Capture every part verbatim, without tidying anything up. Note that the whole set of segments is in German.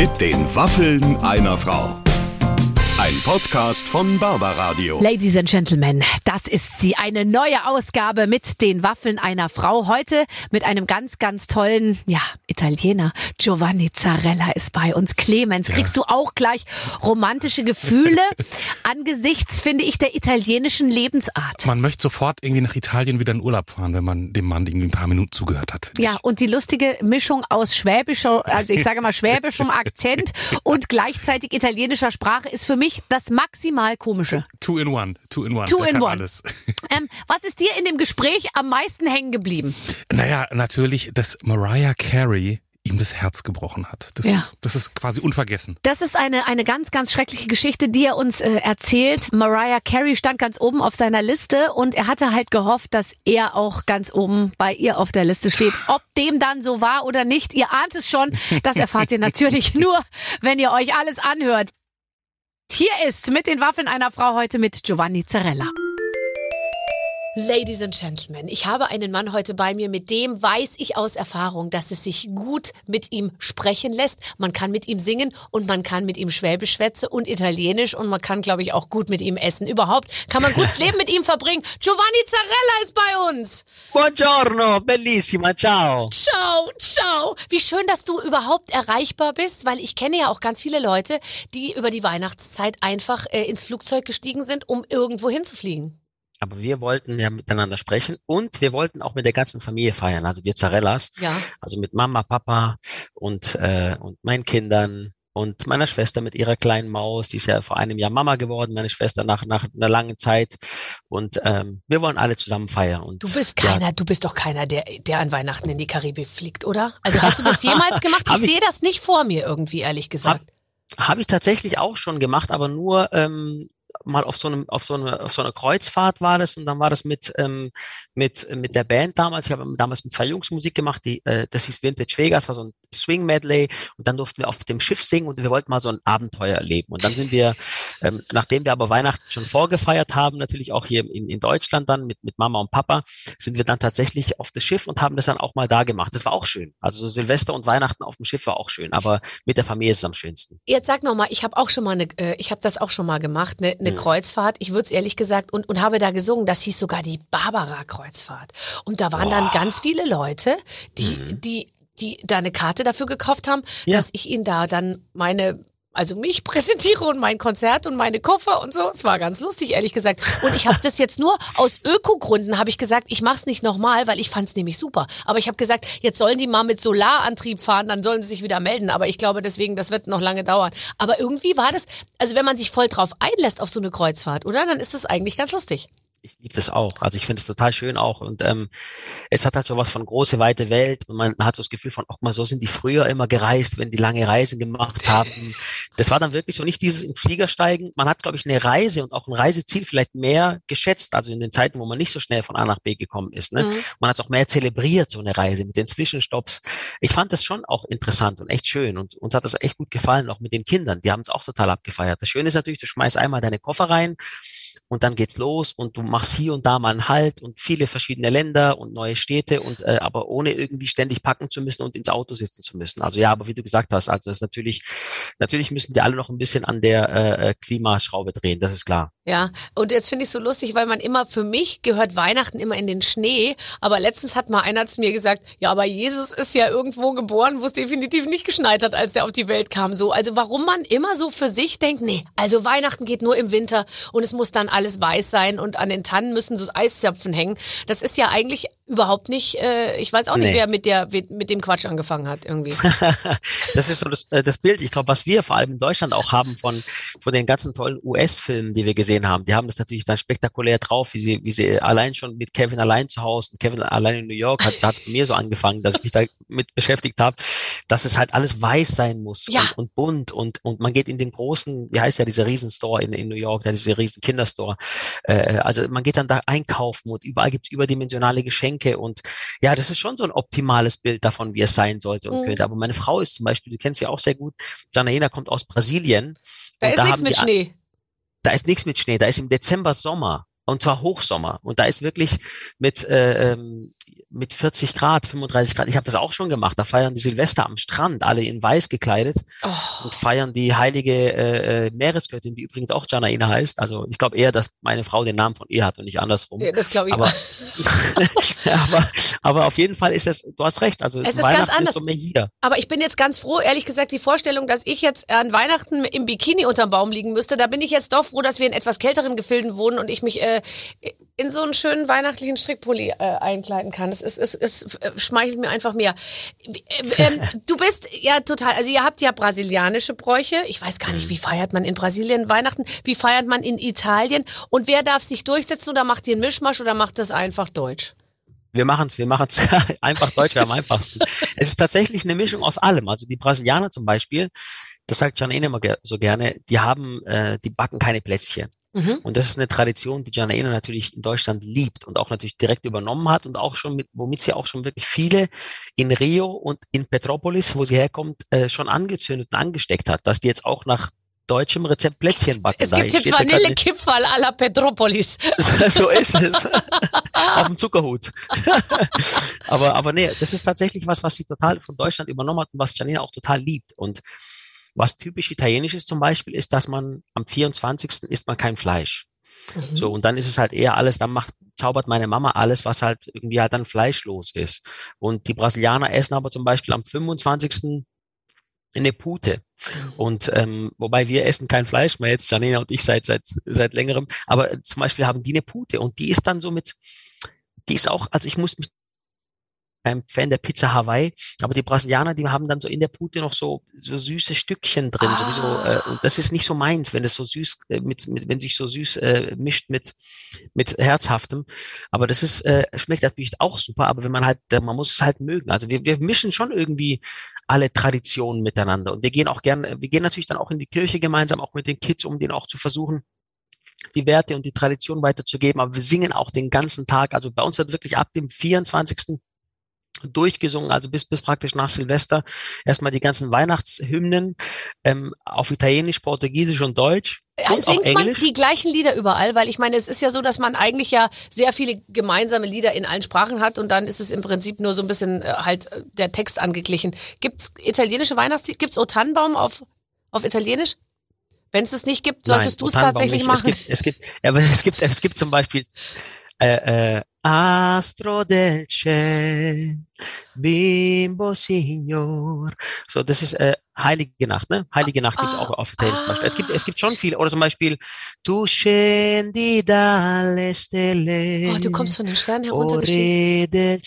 Mit den Waffeln einer Frau. Ein Podcast von Barbaradio. Ladies and Gentlemen, das ist sie, eine neue Ausgabe mit den Waffeln einer Frau. Heute mit einem ganz, ganz tollen, ja, Italiener. Giovanni Zarella ist bei uns. Clemens, Ja. kriegst du auch gleich romantische Gefühle angesichts, finde ich, der italienischen Lebensart? Man möchte sofort irgendwie nach Italien wieder in Urlaub fahren, wenn man dem Mann irgendwie ein paar Minuten zugehört hat. finde Ja, ich. und die lustige Mischung aus schwäbischer, also ich sage mal schwäbischem Akzent und gleichzeitig italienischer Sprache ist für mich das maximal komische. Two in one, two in one. Two Der in kann one. Alles. Ähm, was ist dir in dem Gespräch am meisten hängen geblieben? Naja, natürlich, dass Mariah Carey ihm das Herz gebrochen hat. Das, Ja. das ist quasi unvergessen. Das ist eine, eine ganz, ganz schreckliche Geschichte, die er uns äh, erzählt. Mariah Carey stand ganz oben auf seiner Liste und er hatte halt gehofft, dass er auch ganz oben bei ihr auf der Liste steht. Ob dem dann so war oder nicht, ihr ahnt es schon. Das erfahrt ihr natürlich nur, wenn ihr euch alles anhört. Hier ist mit den Waffeln einer Frau heute mit Giovanni Zarella. Ladies and Gentlemen, ich habe einen Mann heute bei mir, mit dem weiß ich aus Erfahrung, dass es sich gut mit ihm sprechen lässt. Man kann mit ihm singen und man kann mit ihm Schwäbisch schwätzen und Italienisch und man kann, glaube ich, auch gut mit ihm essen. Überhaupt kann man gutes Leben mit ihm verbringen. Giovanni Zarella ist bei uns. Buongiorno, bellissima, ciao. Ciao, ciao. Wie schön, dass du überhaupt erreichbar bist, weil ich kenne ja auch ganz viele Leute, die über die Weihnachtszeit einfach äh, ins Flugzeug gestiegen sind, um irgendwo hinzufliegen. Aber wir wollten ja miteinander sprechen und wir wollten auch mit der ganzen Familie feiern, also wir Zarellas, Ja. also mit Mama, Papa und äh, und meinen Kindern und meiner Schwester mit ihrer kleinen Maus, die ist ja vor einem Jahr Mama geworden, meine Schwester nach nach einer langen Zeit und ähm, wir wollen alle zusammen feiern. Und Du bist ja, keiner, du bist doch keiner, der, der an Weihnachten in die Karibik fliegt, oder? Also hast du das jemals gemacht? Ich Hab ich- sehe das nicht vor mir irgendwie, ehrlich gesagt. Habe ich tatsächlich auch schon gemacht, aber nur ähm, mal auf so einem auf so eine auf so einer Kreuzfahrt war das und dann war das mit ähm, mit mit der Band damals. Ich habe damals mit zwei Jungs Musik gemacht, die äh, das hieß Vintage Vegas, war so ein Swing Medley und dann durften wir auf dem Schiff singen und wir wollten mal so ein Abenteuer erleben und dann sind wir ähm, nachdem wir aber Weihnachten schon vorgefeiert haben, natürlich auch hier in, in Deutschland dann mit mit Mama und Papa, sind wir dann tatsächlich auf das Schiff und haben das dann auch mal da gemacht. Das war auch schön. Also so Silvester und Weihnachten auf dem Schiff war auch schön, aber mit der Familie ist es am schönsten. Jetzt sag noch mal, ich habe auch schon mal eine, äh, ich habe das auch schon mal gemacht, eine, eine Mhm. Kreuzfahrt. Ich würde es ehrlich gesagt und und habe da gesungen. Das hieß sogar die Barbara-Kreuzfahrt. Und da waren dann Boah. ganz viele Leute, die Mhm. die die da eine Karte dafür gekauft haben, Ja. dass ich ihnen da dann meine also mich präsentiere und mein Konzert und meine Koffer und so. Es war ganz lustig, ehrlich gesagt. Und ich habe das jetzt nur aus Ökogründen, habe ich gesagt, ich mache es nicht nochmal, weil ich fand es nämlich super. Aber ich habe gesagt, jetzt sollen die mal mit Solarantrieb fahren, dann sollen sie sich wieder melden. Aber ich glaube deswegen, das wird noch lange dauern. Aber irgendwie war das, also wenn man sich voll drauf einlässt auf so eine Kreuzfahrt, oder? Dann ist das eigentlich ganz lustig. Ich liebe das auch. Also ich finde es total schön auch. Und ähm, es hat halt so was von große, weite Welt. Und man hat so das Gefühl von, guck mal, so sind die früher immer gereist, wenn die lange Reisen gemacht haben. Das war dann wirklich so nicht dieses in den Flieger steigen. Man hat, glaube ich, eine Reise und auch ein Reiseziel vielleicht mehr geschätzt. Also in den Zeiten, wo man nicht so schnell von A nach B gekommen ist. Ne? Mhm. Man hat es auch mehr zelebriert, so eine Reise mit den Zwischenstopps. Ich fand das schon auch interessant und echt schön. Und uns hat das echt gut gefallen, auch mit den Kindern. Die haben es auch total abgefeiert. Das Schöne ist natürlich, du schmeißt einmal deine Koffer rein. Und dann geht's los und du machst hier und da mal einen Halt und viele verschiedene Länder und neue Städte und äh, aber ohne irgendwie ständig packen zu müssen und ins Auto sitzen zu müssen. Also ja, aber wie du gesagt hast, also das ist natürlich, natürlich müssen die alle noch ein bisschen an der äh, Klimaschraube drehen, das ist klar. Ja, und jetzt finde ich es so lustig, weil man immer, für mich gehört Weihnachten immer in den Schnee, aber letztens hat mal einer zu mir gesagt, ja, aber Jesus ist ja irgendwo geboren, wo es definitiv nicht geschneit hat, als der auf die Welt kam. So, also warum man immer so für sich denkt, nee, also Weihnachten geht nur im Winter und es muss dann alles weiß sein und an den Tannen müssen so Eiszapfen hängen. Das ist ja eigentlich überhaupt nicht, äh, ich weiß auch nicht, Nee. wer mit der mit dem Quatsch angefangen hat irgendwie. Das ist so das, äh, das Bild, ich glaube, was wir vor allem in Deutschland auch haben von, von den ganzen tollen U S-Filmen, die wir gesehen haben. Die haben das natürlich dann spektakulär drauf, wie sie, wie sie allein schon mit Kevin allein zu Hause und Kevin allein in New York, hat, da hat es bei mir so angefangen, dass ich mich da mit beschäftigt habe, dass es halt alles weiß sein muss Ja. und, und bunt und, und man geht in den großen, wie heißt ja dieser Riesenstore in, in New York, da dieser riesen Kinderstore. Äh, also man geht dann da einkaufen und überall gibt's überdimensionale Geschenke und ja, das ist schon so ein optimales Bild davon, wie es sein sollte und Mhm. könnte. Aber meine Frau ist zum Beispiel, du kennst sie auch sehr gut, Janaina kommt aus Brasilien. Da und ist nichts haben mit die- Schnee. Da ist nichts mit Schnee, da ist im Dezember Sommer. Und zwar Hochsommer. Und da ist wirklich mit, äh, ähm, mit vierzig Grad, fünfunddreißig Grad. Ich habe das auch schon gemacht. Da feiern die Silvester am Strand, alle in weiß gekleidet Oh. und feiern die heilige äh, äh, Meeresgöttin, die übrigens auch Janaina heißt. Also ich glaube eher, dass meine Frau den Namen von ihr hat und nicht andersrum. Ja, das glaube ich Aber, auch. aber, aber auf jeden Fall ist es, du hast recht, also Es ist Weihnachten ganz anders. ist so mehr hier. Aber ich bin jetzt ganz froh, ehrlich gesagt, die Vorstellung, dass ich jetzt an Weihnachten im Bikini unterm Baum liegen müsste, da bin ich jetzt doch froh, dass wir in etwas kälteren Gefilden wohnen und ich mich äh, in so einen schönen weihnachtlichen Strickpulli äh, einkleiden kann. Es, es, es, es schmeichelt mir einfach mehr. Ähm, du bist ja total, also ihr habt ja brasilianische Bräuche. Ich weiß gar nicht, wie feiert man in Brasilien Weihnachten? Wie feiert man in Italien? Und wer darf sich durchsetzen oder macht ihr einen Mischmasch oder macht das einfach deutsch? Wir machen es, wir machen es einfach deutsch, wäre am einfachsten. Es ist tatsächlich eine Mischung aus allem. Also die Brasilianer zum Beispiel, das sagt Janaina immer ge- so gerne, die haben, äh, die backen keine Plätzchen. Mhm. Und das ist eine Tradition, die Janaina natürlich in Deutschland liebt und auch natürlich direkt übernommen hat und auch schon mit, womit sie auch schon wirklich viele in Rio und in Petrópolis, wo sie herkommt, äh, schon angezündet und angesteckt hat, dass die jetzt auch nach deutschem Rezept Plätzchen backen. Es Da gibt jetzt steht da gerade- Vanillekipferl à la Petropolis. So ist es. Auf dem Zuckerhut. aber, aber nee, das ist tatsächlich was, was sie total von Deutschland übernommen hat und was Janaina auch total liebt. Und was typisch italienisch ist zum Beispiel, ist, dass man am vierundzwanzigsten isst man kein Fleisch. Mhm. So, und dann ist es halt eher alles, dann macht, zaubert meine Mama alles, was halt irgendwie halt dann fleischlos ist. Und die Brasilianer essen aber zum Beispiel am fünfundzwanzigsten eine Pute. Und ähm, wobei wir essen kein Fleisch mehr jetzt, Janaina und ich seit seit seit längerem, aber äh, zum Beispiel haben die eine Pute und die ist dann so mit, die ist auch, also ich muss mich ein Fan der Pizza Hawaii, aber die Brasilianer, die haben dann so in der Pute noch so so süße Stückchen drin, Ah. sowieso, äh, und das ist nicht so meins, wenn es so süß äh, mit, mit wenn sich so süß äh, mischt mit mit herzhaftem, aber das ist äh, schmeckt natürlich auch super, aber wenn man halt, äh, man muss es halt mögen. Also wir wir mischen schon irgendwie alle Traditionen miteinander und wir gehen auch gern, wir gehen natürlich dann auch in die Kirche gemeinsam, auch mit den Kids, um denen auch zu versuchen, die Werte und die Tradition weiterzugeben, aber wir singen auch den ganzen Tag, also bei uns wird wirklich ab dem vierundzwanzigsten durchgesungen, also bis bis praktisch nach Silvester erstmal die ganzen Weihnachtshymnen ähm, auf Italienisch, Portugiesisch und Deutsch und auch Singt man Englisch. die gleichen Lieder überall? Weil ich meine, es ist ja so, dass man eigentlich ja sehr viele gemeinsame Lieder in allen Sprachen hat und dann ist es im Prinzip nur so ein bisschen äh, halt äh, der Text angeglichen. Gibt's italienische Weihnachtslieder? Gibt's O Tannenbaum auf, auf Italienisch? Wenn es das nicht gibt, solltest du es Tannenbaum tatsächlich nicht. machen. Es gibt, es gibt, ja, aber es gibt, es gibt zum Beispiel äh, äh, Astro del Ciel, Bimbo Signor. So, das ist äh, Heilige Nacht, ne? Heilige Nacht gibt's Ah, auch auf Italienisch zum Beispiel. Es gibt, ah. es gibt schon viele, oder zum Beispiel Tu scendi dalle stelle. Oh, du kommst von den Sternen O heruntergestiegen. Re del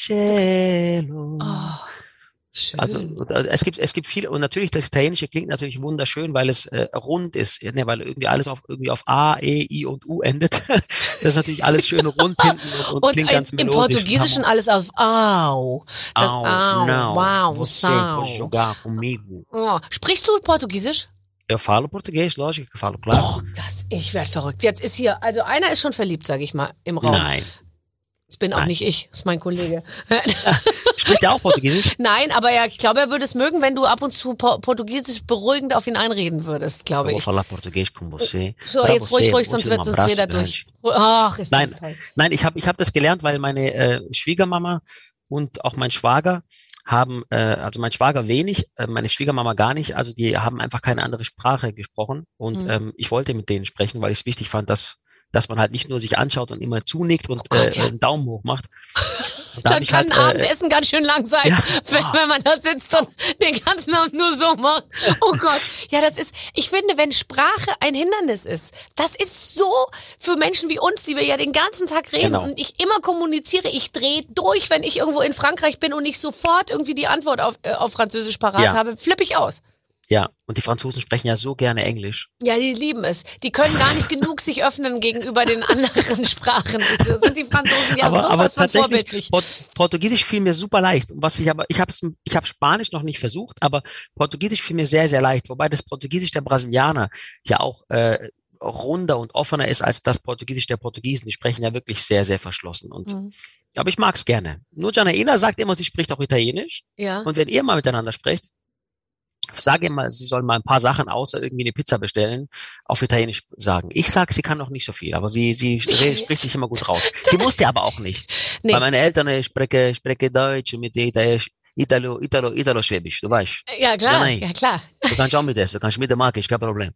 Cielo. Oh, schön. Also und, äh, es gibt es gibt viele und natürlich das Italienische klingt natürlich wunderschön, weil es äh, rund ist, ne, weil irgendwie alles auf irgendwie auf A, E, I und U endet. Das ist natürlich alles schön rund hinten und, und, und klingt im, ganz im melodisch. Portugiesischen alles auf Au. Das Au, Au, não, wow, você Sau. pode jogar comigo. Oh. Sprichst du Portugiesisch? Eu falo português, lógico, eu falo claro. Oh, das, ich werde verrückt. Jetzt ist hier, also einer ist schon verliebt, sage ich mal, im Raum. Nein. Das bin auch Nein. nicht ich, das ist mein Kollege. Spricht er auch Portugiesisch? Nein, aber ja, ich glaube, er würde es mögen, wenn du ab und zu po- Portugiesisch beruhigend auf ihn einreden würdest, glaube Eu vou ich. falar português com você. So, Pra jetzt você, ruhig, ruhig, vou sonst te wird dar um sonst abraço dreht er grande. durch. Ach, ist Nein. das toll. Nein, ich habe ich hab das gelernt, weil meine äh, Schwiegermama und auch mein Schwager haben, äh, also mein Schwager wenig, äh, meine Schwiegermama gar nicht, also die haben einfach keine andere Sprache gesprochen und Mhm. ähm, ich wollte mit denen sprechen, weil ich es wichtig fand, dass dass man halt nicht nur sich anschaut und immer zunickt und Oh Gott, äh, ja. einen Daumen hoch macht. Und da hab Dann ich kann halt, äh, Abendessen ganz schön lang sein, ja. wenn, Ah. wenn man da sitzt und den ganzen Abend nur so macht. Oh Gott. Ja, das ist, ich finde, wenn Sprache ein Hindernis ist, das ist so für Menschen wie uns, die wir ja den ganzen Tag reden Genau. und ich immer kommuniziere, ich drehe durch, wenn ich irgendwo in Frankreich bin und ich sofort irgendwie die Antwort auf, äh, auf Französisch parat Ja. habe, flippe ich aus. ja, und die Franzosen sprechen ja so gerne Englisch. Ja, die lieben es. Die können gar nicht genug sich öffnen gegenüber den anderen Sprachen. Da sind die Franzosen ja aber aber sowas von tatsächlich, vorbildlich. Port Portugiesisch fiel mir super leicht. Was ich aber, ich habe ich habe Spanisch noch nicht versucht, aber Portugiesisch fiel mir sehr, sehr leicht. Wobei das Portugiesisch der Brasilianer ja auch äh, runder und offener ist als das Portugiesisch der Portugiesen. Die sprechen ja wirklich sehr, sehr verschlossen. Und Mhm. aber ich mag's gerne. Nur Janaina sagt immer, sie spricht auch Italienisch. Ja. Und wenn ihr mal miteinander sprecht, sage ihr mal, sie soll mal ein paar Sachen außer irgendwie eine Pizza bestellen, auf Italienisch sagen. Ich sage, sie kann noch nicht so viel, aber sie sie spricht sich immer gut raus. Sie musste aber auch nicht. Nee. Weil meine Eltern äh, sprechen spreche Deutsch mit Italienisch. Italo, Italo, Italo-Schwäbisch, du weißt. Ja, klar, ja, ja, klar. Du kannst auch mit essen, du kannst mit der Marke, ist kein Problem.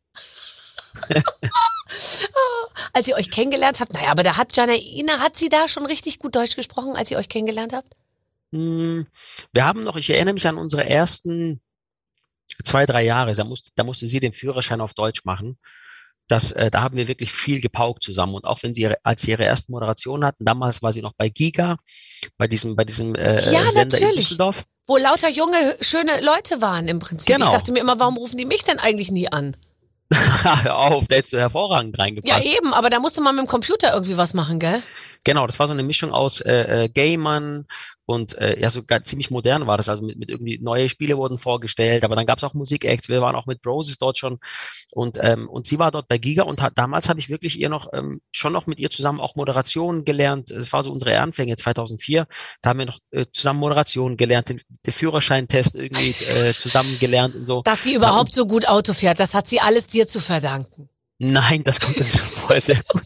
Als ihr euch kennengelernt habt, naja, aber da hat Janaina, hat sie da schon richtig gut Deutsch gesprochen, als ihr euch kennengelernt habt? Hm, wir haben noch, ich erinnere mich an unsere ersten zwei, drei Jahre, da musste, da musste sie den Führerschein auf Deutsch machen. Das, äh, da haben wir wirklich viel gepaukt zusammen. Und auch wenn sie ihre, als sie ihre erste Moderation hatten, damals war sie noch bei Giga, bei diesem, bei diesem äh, ja, Sender natürlich. in Düsseldorf. Wo lauter junge, schöne Leute waren im Prinzip. Genau. Ich dachte mir immer, warum rufen die mich denn eigentlich nie an? Hör auf, da hättest du hervorragend reingepasst. Ja, eben, aber da musste man mit dem Computer irgendwie was machen, gell? Genau, das war so eine Mischung aus äh, äh, Gamern und äh, ja, sogar ziemlich modern war das. Also mit, mit irgendwie neue Spiele wurden vorgestellt, aber dann gab es auch Musik-Acts. Wir waren auch mit Broses dort schon und ähm, und sie war dort bei Giga und hat, damals habe ich wirklich ihr noch ähm, schon noch mit ihr zusammen auch Moderation gelernt. Es war so unsere Anfänge zweitausendvier. Da haben wir noch äh, zusammen Moderation gelernt, den, den Führerscheintest irgendwie äh, zusammen gelernt und so. Dass sie überhaupt ja, so gut Auto fährt, das hat sie alles dir zu verdanken. Nein, das kommt jetzt schon vorher sehr gut.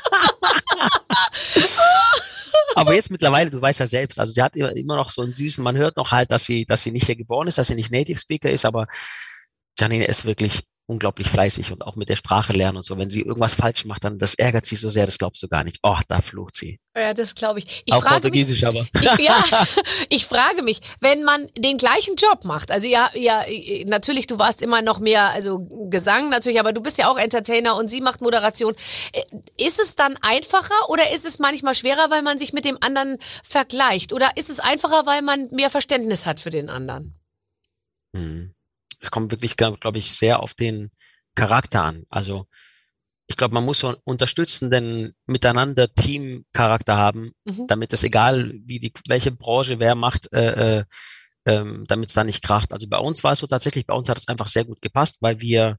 Aber jetzt mittlerweile, du weißt ja selbst, also sie hat immer noch so einen süßen, man hört noch halt, dass sie, dass sie nicht hier geboren ist, dass sie nicht Native Speaker ist, aber Janine ist wirklich unglaublich fleißig und auch mit der Sprache lernen und so. Wenn sie irgendwas falsch macht, dann das ärgert sie so sehr, das glaubst du gar nicht. Oh, da flucht sie. Ja, das glaube ich. ich. Auch Portugiesisch mich, aber. Ich, ja, ich frage mich, wenn man den gleichen Job macht, also ja, ja, natürlich, du warst immer noch mehr, also Gesang natürlich, aber du bist ja auch Entertainer und sie macht Moderation. Ist es dann einfacher oder ist es manchmal schwerer, weil man sich mit dem anderen vergleicht? Oder ist es einfacher, weil man mehr Verständnis hat für den anderen? Hm. Es kommt wirklich, glaube ich, sehr auf den Charakter an. Also ich glaube, man muss so einen unterstützenden Miteinander Team-Charakter haben, mhm. damit es egal, wie die welche Branche wer macht, äh, äh, ähm, damit es da nicht kracht. Also bei uns war es so tatsächlich, bei uns hat es einfach sehr gut gepasst, weil wir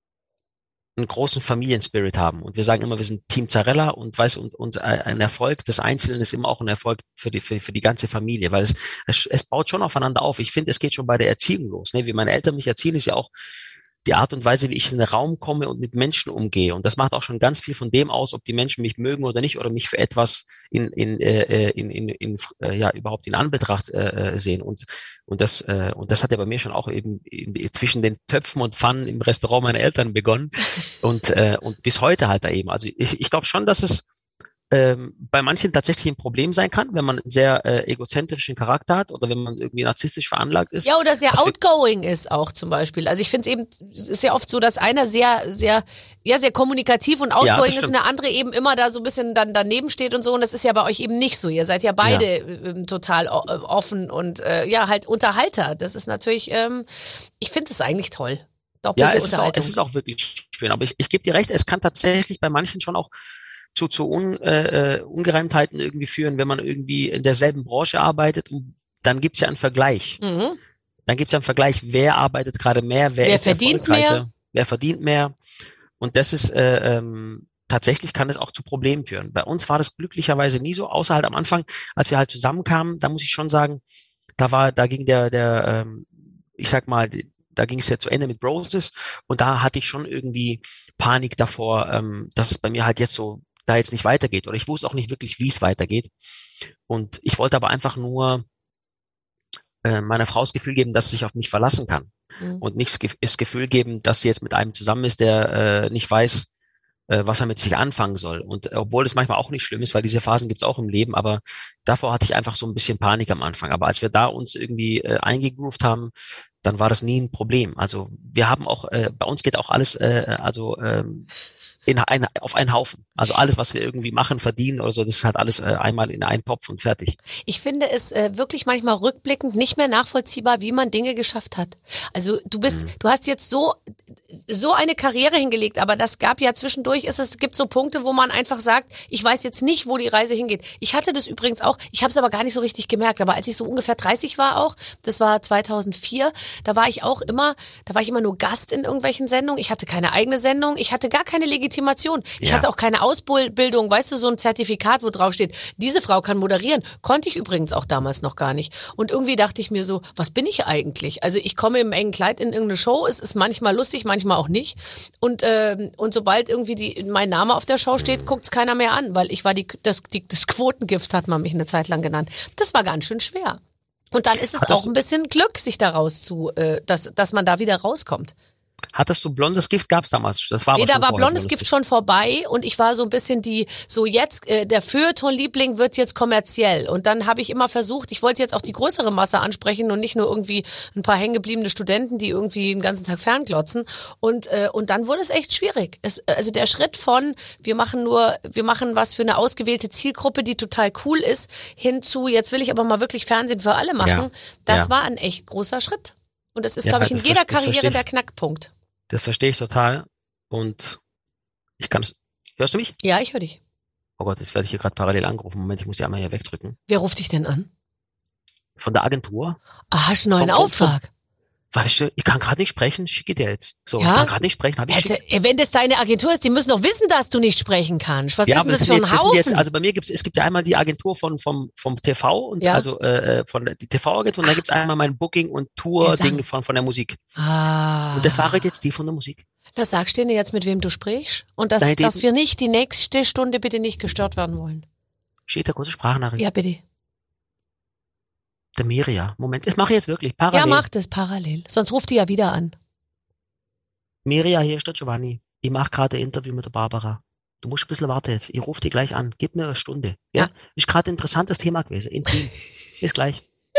einen großen Familienspirit haben. Und wir sagen immer, wir sind Team Zarella und weiß und, und ein Erfolg des Einzelnen ist immer auch ein Erfolg für die, für, für die ganze Familie, weil es, es, es baut schon aufeinander auf. Ich finde, es geht schon bei der Erziehung los. Ne? Wie meine Eltern mich erziehen, ist ja auch die Art und Weise, wie ich in den Raum komme und mit Menschen umgehe. Und das macht auch schon ganz viel von dem aus, ob die Menschen mich mögen oder nicht oder mich für etwas in, in, äh, in, in, in äh, ja, überhaupt in Anbetracht äh, sehen. Und, und das, äh, und das hat ja bei mir schon auch eben in, zwischen den Töpfen und Pfannen im Restaurant meiner Eltern begonnen und, äh, und bis heute halt da eben. Also ich, ich glaube schon, dass es ähm, bei manchen tatsächlich ein Problem sein kann, wenn man einen sehr äh, egozentrischen Charakter hat oder wenn man irgendwie narzisstisch veranlagt ist. Ja, oder sehr outgoing ist auch zum Beispiel. Also ich finde es eben, es ist ja oft so, dass einer sehr, sehr, ja, sehr kommunikativ und outgoing ja, ist und der andere eben immer da so ein bisschen dann daneben steht und so. Und das ist ja bei euch eben nicht so. Ihr seid ja beide ja. Ähm, total offen und äh, ja, halt Unterhalter. Das ist natürlich, ähm, ich finde es eigentlich toll. Doppelte ja, es ist, auch, Unterhaltung. es ist auch wirklich schön. Aber ich, ich gebe dir recht, es kann tatsächlich bei manchen schon auch zu, zu Un, äh, Ungereimtheiten irgendwie führen, wenn man irgendwie in derselben Branche arbeitet und dann gibt's ja einen Vergleich. Mhm. Dann gibt's ja einen Vergleich, wer arbeitet gerade mehr, wer, wer ist verdient erfolgreicher, mehr? wer verdient mehr. Und das ist äh, ähm, tatsächlich kann es auch zu Problemen führen. Bei uns war das glücklicherweise nie so, außer halt am Anfang, als wir halt zusammenkamen, da muss ich schon sagen, da war, da ging der, der, ähm, ich sag mal, da ging es ja zu Ende mit Broses und da hatte ich schon irgendwie Panik davor, ähm, dass es bei mir halt jetzt so da jetzt nicht weitergeht oder ich wusste auch nicht wirklich, wie es weitergeht und ich wollte aber einfach nur äh, meiner Frau das Gefühl geben, dass sie sich auf mich verlassen kann mhm. und nicht das Gefühl geben, dass sie jetzt mit einem zusammen ist, der äh, nicht weiß, äh, was er mit sich anfangen soll und äh, obwohl es manchmal auch nicht schlimm ist, weil diese Phasen gibt's auch im Leben, aber davor hatte ich einfach so ein bisschen Panik am Anfang, aber als wir da uns irgendwie äh, eingegroovt haben, dann war das nie ein Problem. Also wir haben auch, äh, bei uns geht auch alles, äh, also ähm, in ein, auf einen Haufen. Also alles, was wir irgendwie machen, verdienen oder so, das ist halt alles äh, einmal in einen Topf und fertig. Ich finde es äh, wirklich manchmal rückblickend nicht mehr nachvollziehbar, wie man Dinge geschafft hat. Also du bist, mhm. du hast jetzt so so eine Karriere hingelegt, aber das gab ja zwischendurch, ist es gibt so Punkte, wo man einfach sagt, ich weiß jetzt nicht, wo die Reise hingeht. Ich hatte das übrigens auch, ich habe es aber gar nicht so richtig gemerkt, aber als ich so ungefähr dreißig war auch, das war zweitausendvier, da war ich auch immer, da war ich immer nur Gast in irgendwelchen Sendungen. Ich hatte keine eigene Sendung, ich hatte gar keine Legitimation. Ich Ja. hatte auch keine Ausbildung, weißt du, so ein Zertifikat, wo drauf steht, diese Frau kann moderieren. Konnte ich übrigens auch damals noch gar nicht. Und irgendwie dachte ich mir so, was bin ich eigentlich? Also ich komme im engen Kleid in irgendeine Show, es ist manchmal lustig, manchmal auch nicht. Und, ähm, und sobald irgendwie die, mein Name auf der Show steht, guckt's keiner mehr an, weil ich war die, das, die, das Quotengift, hat man mich eine Zeit lang genannt. Das war ganz schön schwer. Und dann ist es Hattest auch du- ein bisschen Glück, sich da raus zu, äh, dass, dass man da wieder rauskommt. Hattest du blondes Gift? Gab's damals? Das war Nee, aber da schon war vorher blondes Gift schon vorbei und ich war so ein bisschen die, so jetzt, äh, der Feuilleton-Liebling wird jetzt kommerziell. Und dann habe ich immer versucht, ich wollte jetzt auch die größere Masse ansprechen und nicht nur irgendwie ein paar hängengebliebene Studenten, die irgendwie den ganzen Tag fernglotzen. Und, äh, und dann wurde es echt schwierig. Es, also der Schritt von, wir machen nur, wir machen was für eine ausgewählte Zielgruppe, die total cool ist, hin zu, jetzt will ich aber mal wirklich Fernsehen für alle machen, Ja. das Ja. war ein echt großer Schritt. Und das ist, Ja, glaube ich, in das jeder ver- das verstehe Karriere ich. der Knackpunkt. Das verstehe ich total. Und ich kann es. Hörst du mich? Ja, ich höre dich. Oh Gott, jetzt werde ich hier gerade parallel angerufen. Moment, ich muss die einmal hier wegdrücken. Wer ruft dich denn an? Von der Agentur. Ah, hast du einen neuen Vom- vom- Auftrag? Weißt du, ich kann gerade nicht sprechen, schicke dir jetzt. So, Ja? ich kann gerade nicht sprechen, habe ich Hätte, geschickt. wenn das deine Agentur ist, die müssen doch wissen, dass du nicht sprechen kannst. Was Ja, ist aber denn das sind für ein jetzt- das sind Haufen? jetzt, also bei mir gibt's, es gibt ja einmal die Agentur von vom vom T V und Ja. also äh, von der die T V-Agentur und dann gibt's einmal mein Booking und Tour-Ding Gesang. von von der Musik. ah. Und das war halt jetzt die von der Musik. Das sagst du dir jetzt, mit wem du sprichst? Und dass, Nein, die- dass wir nicht die nächste Stunde bitte nicht gestört werden wollen. Steht da kurze Sprachnachricht. Ja, bitte. Der Miria. Moment, das mache ich jetzt wirklich. Parallel. Ja, mach das parallel. Sonst ruft die ja wieder an. Miria, hier ist der Giovanni. Ich mache gerade ein Interview mit der Barbara. Du musst ein bisschen warten jetzt. Ich rufe die gleich an. Gib mir eine Stunde. Ja? Ja. Ist gerade ein interessantes Thema gewesen. Intim. Bis gleich.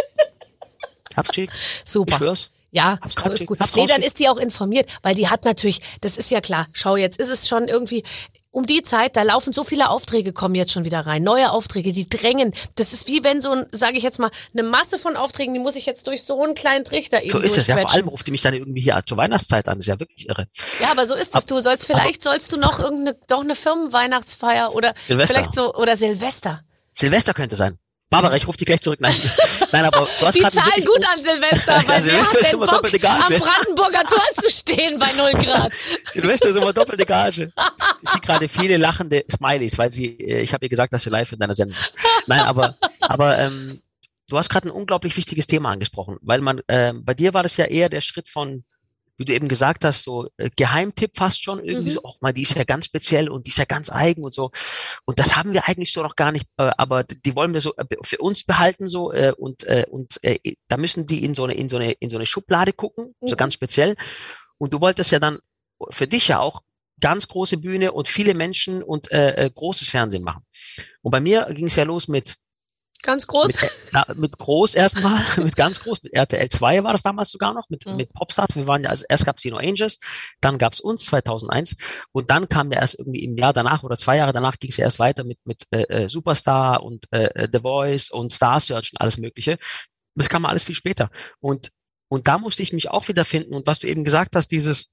Hab's geschickt. Ich Super. schwör's. Ja, Hab's so grad ist geschickt. gut. Hab's Nee, dann rausgeschickt. ist die auch informiert, weil die hat natürlich, das ist ja klar, schau jetzt, ist es schon irgendwie, um die Zeit, da laufen so viele Aufträge, kommen jetzt schon wieder rein, neue Aufträge, die drängen. Das ist wie wenn so ein, sage ich jetzt mal, eine Masse von Aufträgen, die muss ich jetzt durch so einen kleinen Trichter eben So ist es ja. Vor durchquetschen. allem ruft die mich dann irgendwie hier zur Weihnachtszeit an. Das ist ja wirklich irre. Ja, aber so ist es. Du sollst, vielleicht sollst du noch irgendeine, doch eine Firmenweihnachtsfeier oder Silvester. vielleicht so, oder Silvester. Silvester könnte sein. Barbara, ich rufe dich gleich zurück. Nein, nein, aber du hast Die gerade zahlen wirklich- gut an Silvester, weil Ja, wer Silvester hat ist denn immer Bock, doppelte Gage. am Brandenburger Tor zu stehen bei null Grad? Silvester ist immer doppelte Gage. Ich sehe gerade viele lachende Smileys, weil sie, äh, ich habe ihr gesagt, dass sie live in deiner Sendung ist. Nein, aber, aber ähm, du hast gerade ein unglaublich wichtiges Thema angesprochen, weil man, ähm, bei dir war das ja eher der Schritt von, wie du eben gesagt hast, so äh, Geheimtipp fast schon, irgendwie Mhm. so, auch mal, die ist ja ganz speziell und die ist ja ganz eigen und so. Und das haben wir eigentlich so noch gar nicht, äh, aber die wollen wir so äh, für uns behalten so äh, und äh, und äh, da müssen die in so eine in so eine in so eine Schublade gucken, so Mhm. ganz speziell. Und du wolltest ja dann für dich ja auch ganz große Bühne und viele Menschen und äh, äh, großes Fernsehen machen. Und bei mir ging es ja los mit Ganz groß. mit, ja, mit groß erstmal, mit ganz groß, mit R T L zwei war das damals sogar noch, mit, Mhm. mit Popstars. Wir waren ja, also erst gab's die No Angels, dann gab's uns zweitausendeins und dann kam ja erst irgendwie im Jahr danach oder zwei Jahre danach ging's ja erst weiter mit, mit äh, äh, Superstar und äh, The Voice und Star Search und alles Mögliche. Das kam alles viel später. Und, und da musste ich mich auch wieder finden. Und was du eben gesagt hast, dieses,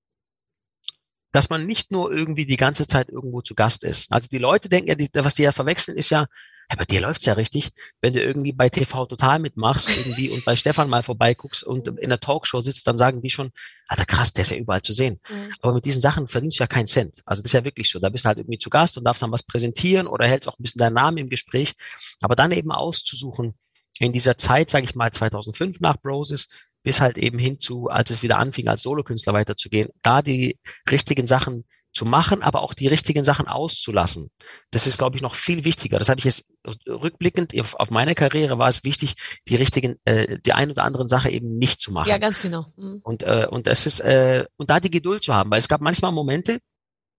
dass man nicht nur irgendwie die ganze Zeit irgendwo zu Gast ist. Also die Leute denken ja, die, was die ja verwechseln, ist ja, ja, bei dir läuft's ja richtig, wenn du irgendwie bei T V Total mitmachst irgendwie und bei Stefan mal vorbeiguckst und in der Talkshow sitzt, dann sagen die schon, Alter krass, der ist ja überall zu sehen. Mhm. Aber mit diesen Sachen verdienst du ja keinen Cent. Also das ist ja wirklich so. Da bist du halt irgendwie zu Gast und darfst dann was präsentieren oder hältst auch ein bisschen deinen Namen im Gespräch. Aber dann eben auszusuchen, in dieser Zeit, sage ich mal zweitausendfünf nach Broses, bis halt eben hin zu, als es wieder anfing, als Solokünstler weiterzugehen, da die richtigen Sachen zu machen, aber auch die richtigen Sachen auszulassen. Das ist, glaube ich, noch viel wichtiger. Das habe ich jetzt rückblickend auf, auf meine Karriere war es wichtig, die richtigen, äh, die ein oder anderen Sache eben nicht zu machen. Ja, ganz genau. Mhm. Und äh, und es ist äh, und da die Geduld zu haben, weil es gab manchmal Momente,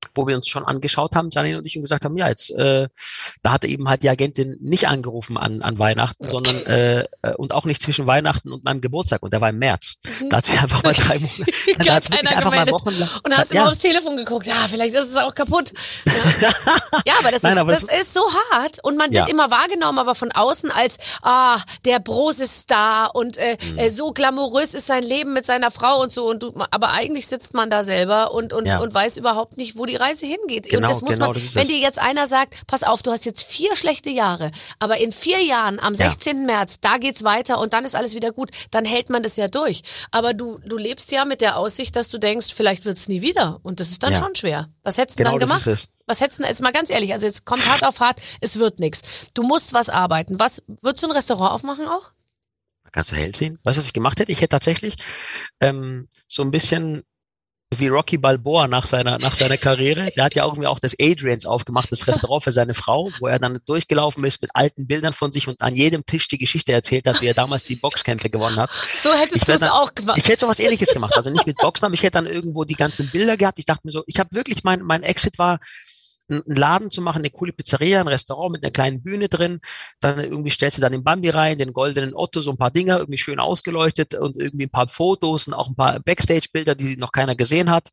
wo wir uns schon angeschaut haben, Janine und ich, und gesagt haben, ja, jetzt, äh, da hatte eben halt die Agentin nicht angerufen an, an Weihnachten, sondern, äh, und auch nicht zwischen Weihnachten und meinem Geburtstag, und der war im März. Mhm. Da hat sie einfach mal drei Monate, da hat sie wirklich einfach mal wochenlang. Und hast ja. immer aufs Telefon geguckt, ja, vielleicht ist es auch kaputt. Ja, ja aber, das, Nein, ist, aber das ist so hart, und man wird ja. immer wahrgenommen, aber von außen als, ah, der Brose-Star, und äh, mhm. äh, so glamourös ist sein Leben mit seiner Frau und so, und du, aber eigentlich sitzt man da selber und, und, ja. und weiß überhaupt nicht, wo die Reise hingeht. Genau, und das muss genau, man, das wenn dir jetzt einer sagt, pass auf, du hast jetzt vier schlechte Jahre, aber in vier Jahren, am sechzehnten Ja. März, da geht's weiter und dann ist alles wieder gut, dann hält man das ja durch. Aber du, du lebst ja mit der Aussicht, dass du denkst, vielleicht wird's nie wieder, und das ist dann ja. schon schwer. Was hättest du genau, dann gemacht? Was hättest du, jetzt mal ganz ehrlich, also jetzt kommt hart auf hart, es wird nichts. Du musst was arbeiten. Was, würdest du ein Restaurant aufmachen auch? Kannst du hell sehen? Weißt du, was ich gemacht hätte? Ich hätte tatsächlich ähm, so ein bisschen wie Rocky Balboa nach seiner nach seiner Karriere. Der hat ja irgendwie auch das Adrians aufgemacht, das Restaurant für seine Frau, wo er dann durchgelaufen ist mit alten Bildern von sich und an jedem Tisch die Geschichte erzählt hat, wie er damals die Boxkämpfe gewonnen hat. So hättest du es auch gemacht. Ich hätte sowas Ähnliches gemacht, also nicht mit Boxen, aber ich hätte dann irgendwo die ganzen Bilder gehabt. Ich dachte mir so, ich habe wirklich, mein mein Exit war, einen Laden zu machen, eine coole Pizzeria, ein Restaurant mit einer kleinen Bühne drin, dann irgendwie stellst du dann den Bambi rein, den goldenen Otto, so ein paar Dinger, irgendwie schön ausgeleuchtet und irgendwie ein paar Fotos und auch ein paar Backstage-Bilder, die noch keiner gesehen hat.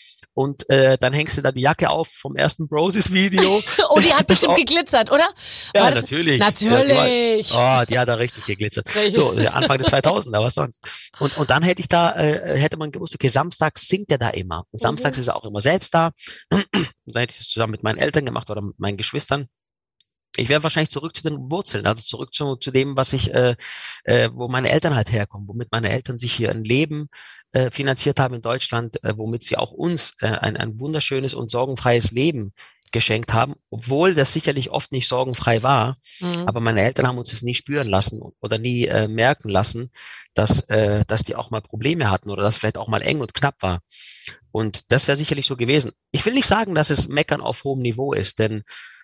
Und äh, dann hängst du da die Jacke auf vom ersten Broses-Video. Oh, die hat bestimmt geglitzert, oder? Ja, War das, natürlich. Natürlich. Ja, die war, oh, die hat da richtig geglitzert. So, Anfang des zweitausender, was sonst? Und und dann hätte ich da, äh, hätte man gewusst, okay, samstags singt er da immer. Und samstags mhm. ist er auch immer selbst da. Und dann hätte ich das zusammen mit meinen Eltern gemacht oder mit meinen Geschwistern. Ich wäre wahrscheinlich zurück zu den Wurzeln, also zurück zu, zu dem, was ich, äh, äh, wo meine Eltern halt herkommen, womit meine Eltern sich hier ein Leben äh, finanziert haben in Deutschland, äh, womit sie auch uns äh, ein, ein wunderschönes und sorgenfreies Leben geschenkt haben, obwohl das sicherlich oft nicht sorgenfrei war. Mhm. Aber meine Eltern haben uns das nie spüren lassen oder nie äh, merken lassen, dass, äh, dass die auch mal Probleme hatten oder dass vielleicht auch mal eng und knapp war. Und das wäre sicherlich so gewesen. Ich will nicht sagen, dass es Meckern auf hohem Niveau ist, denn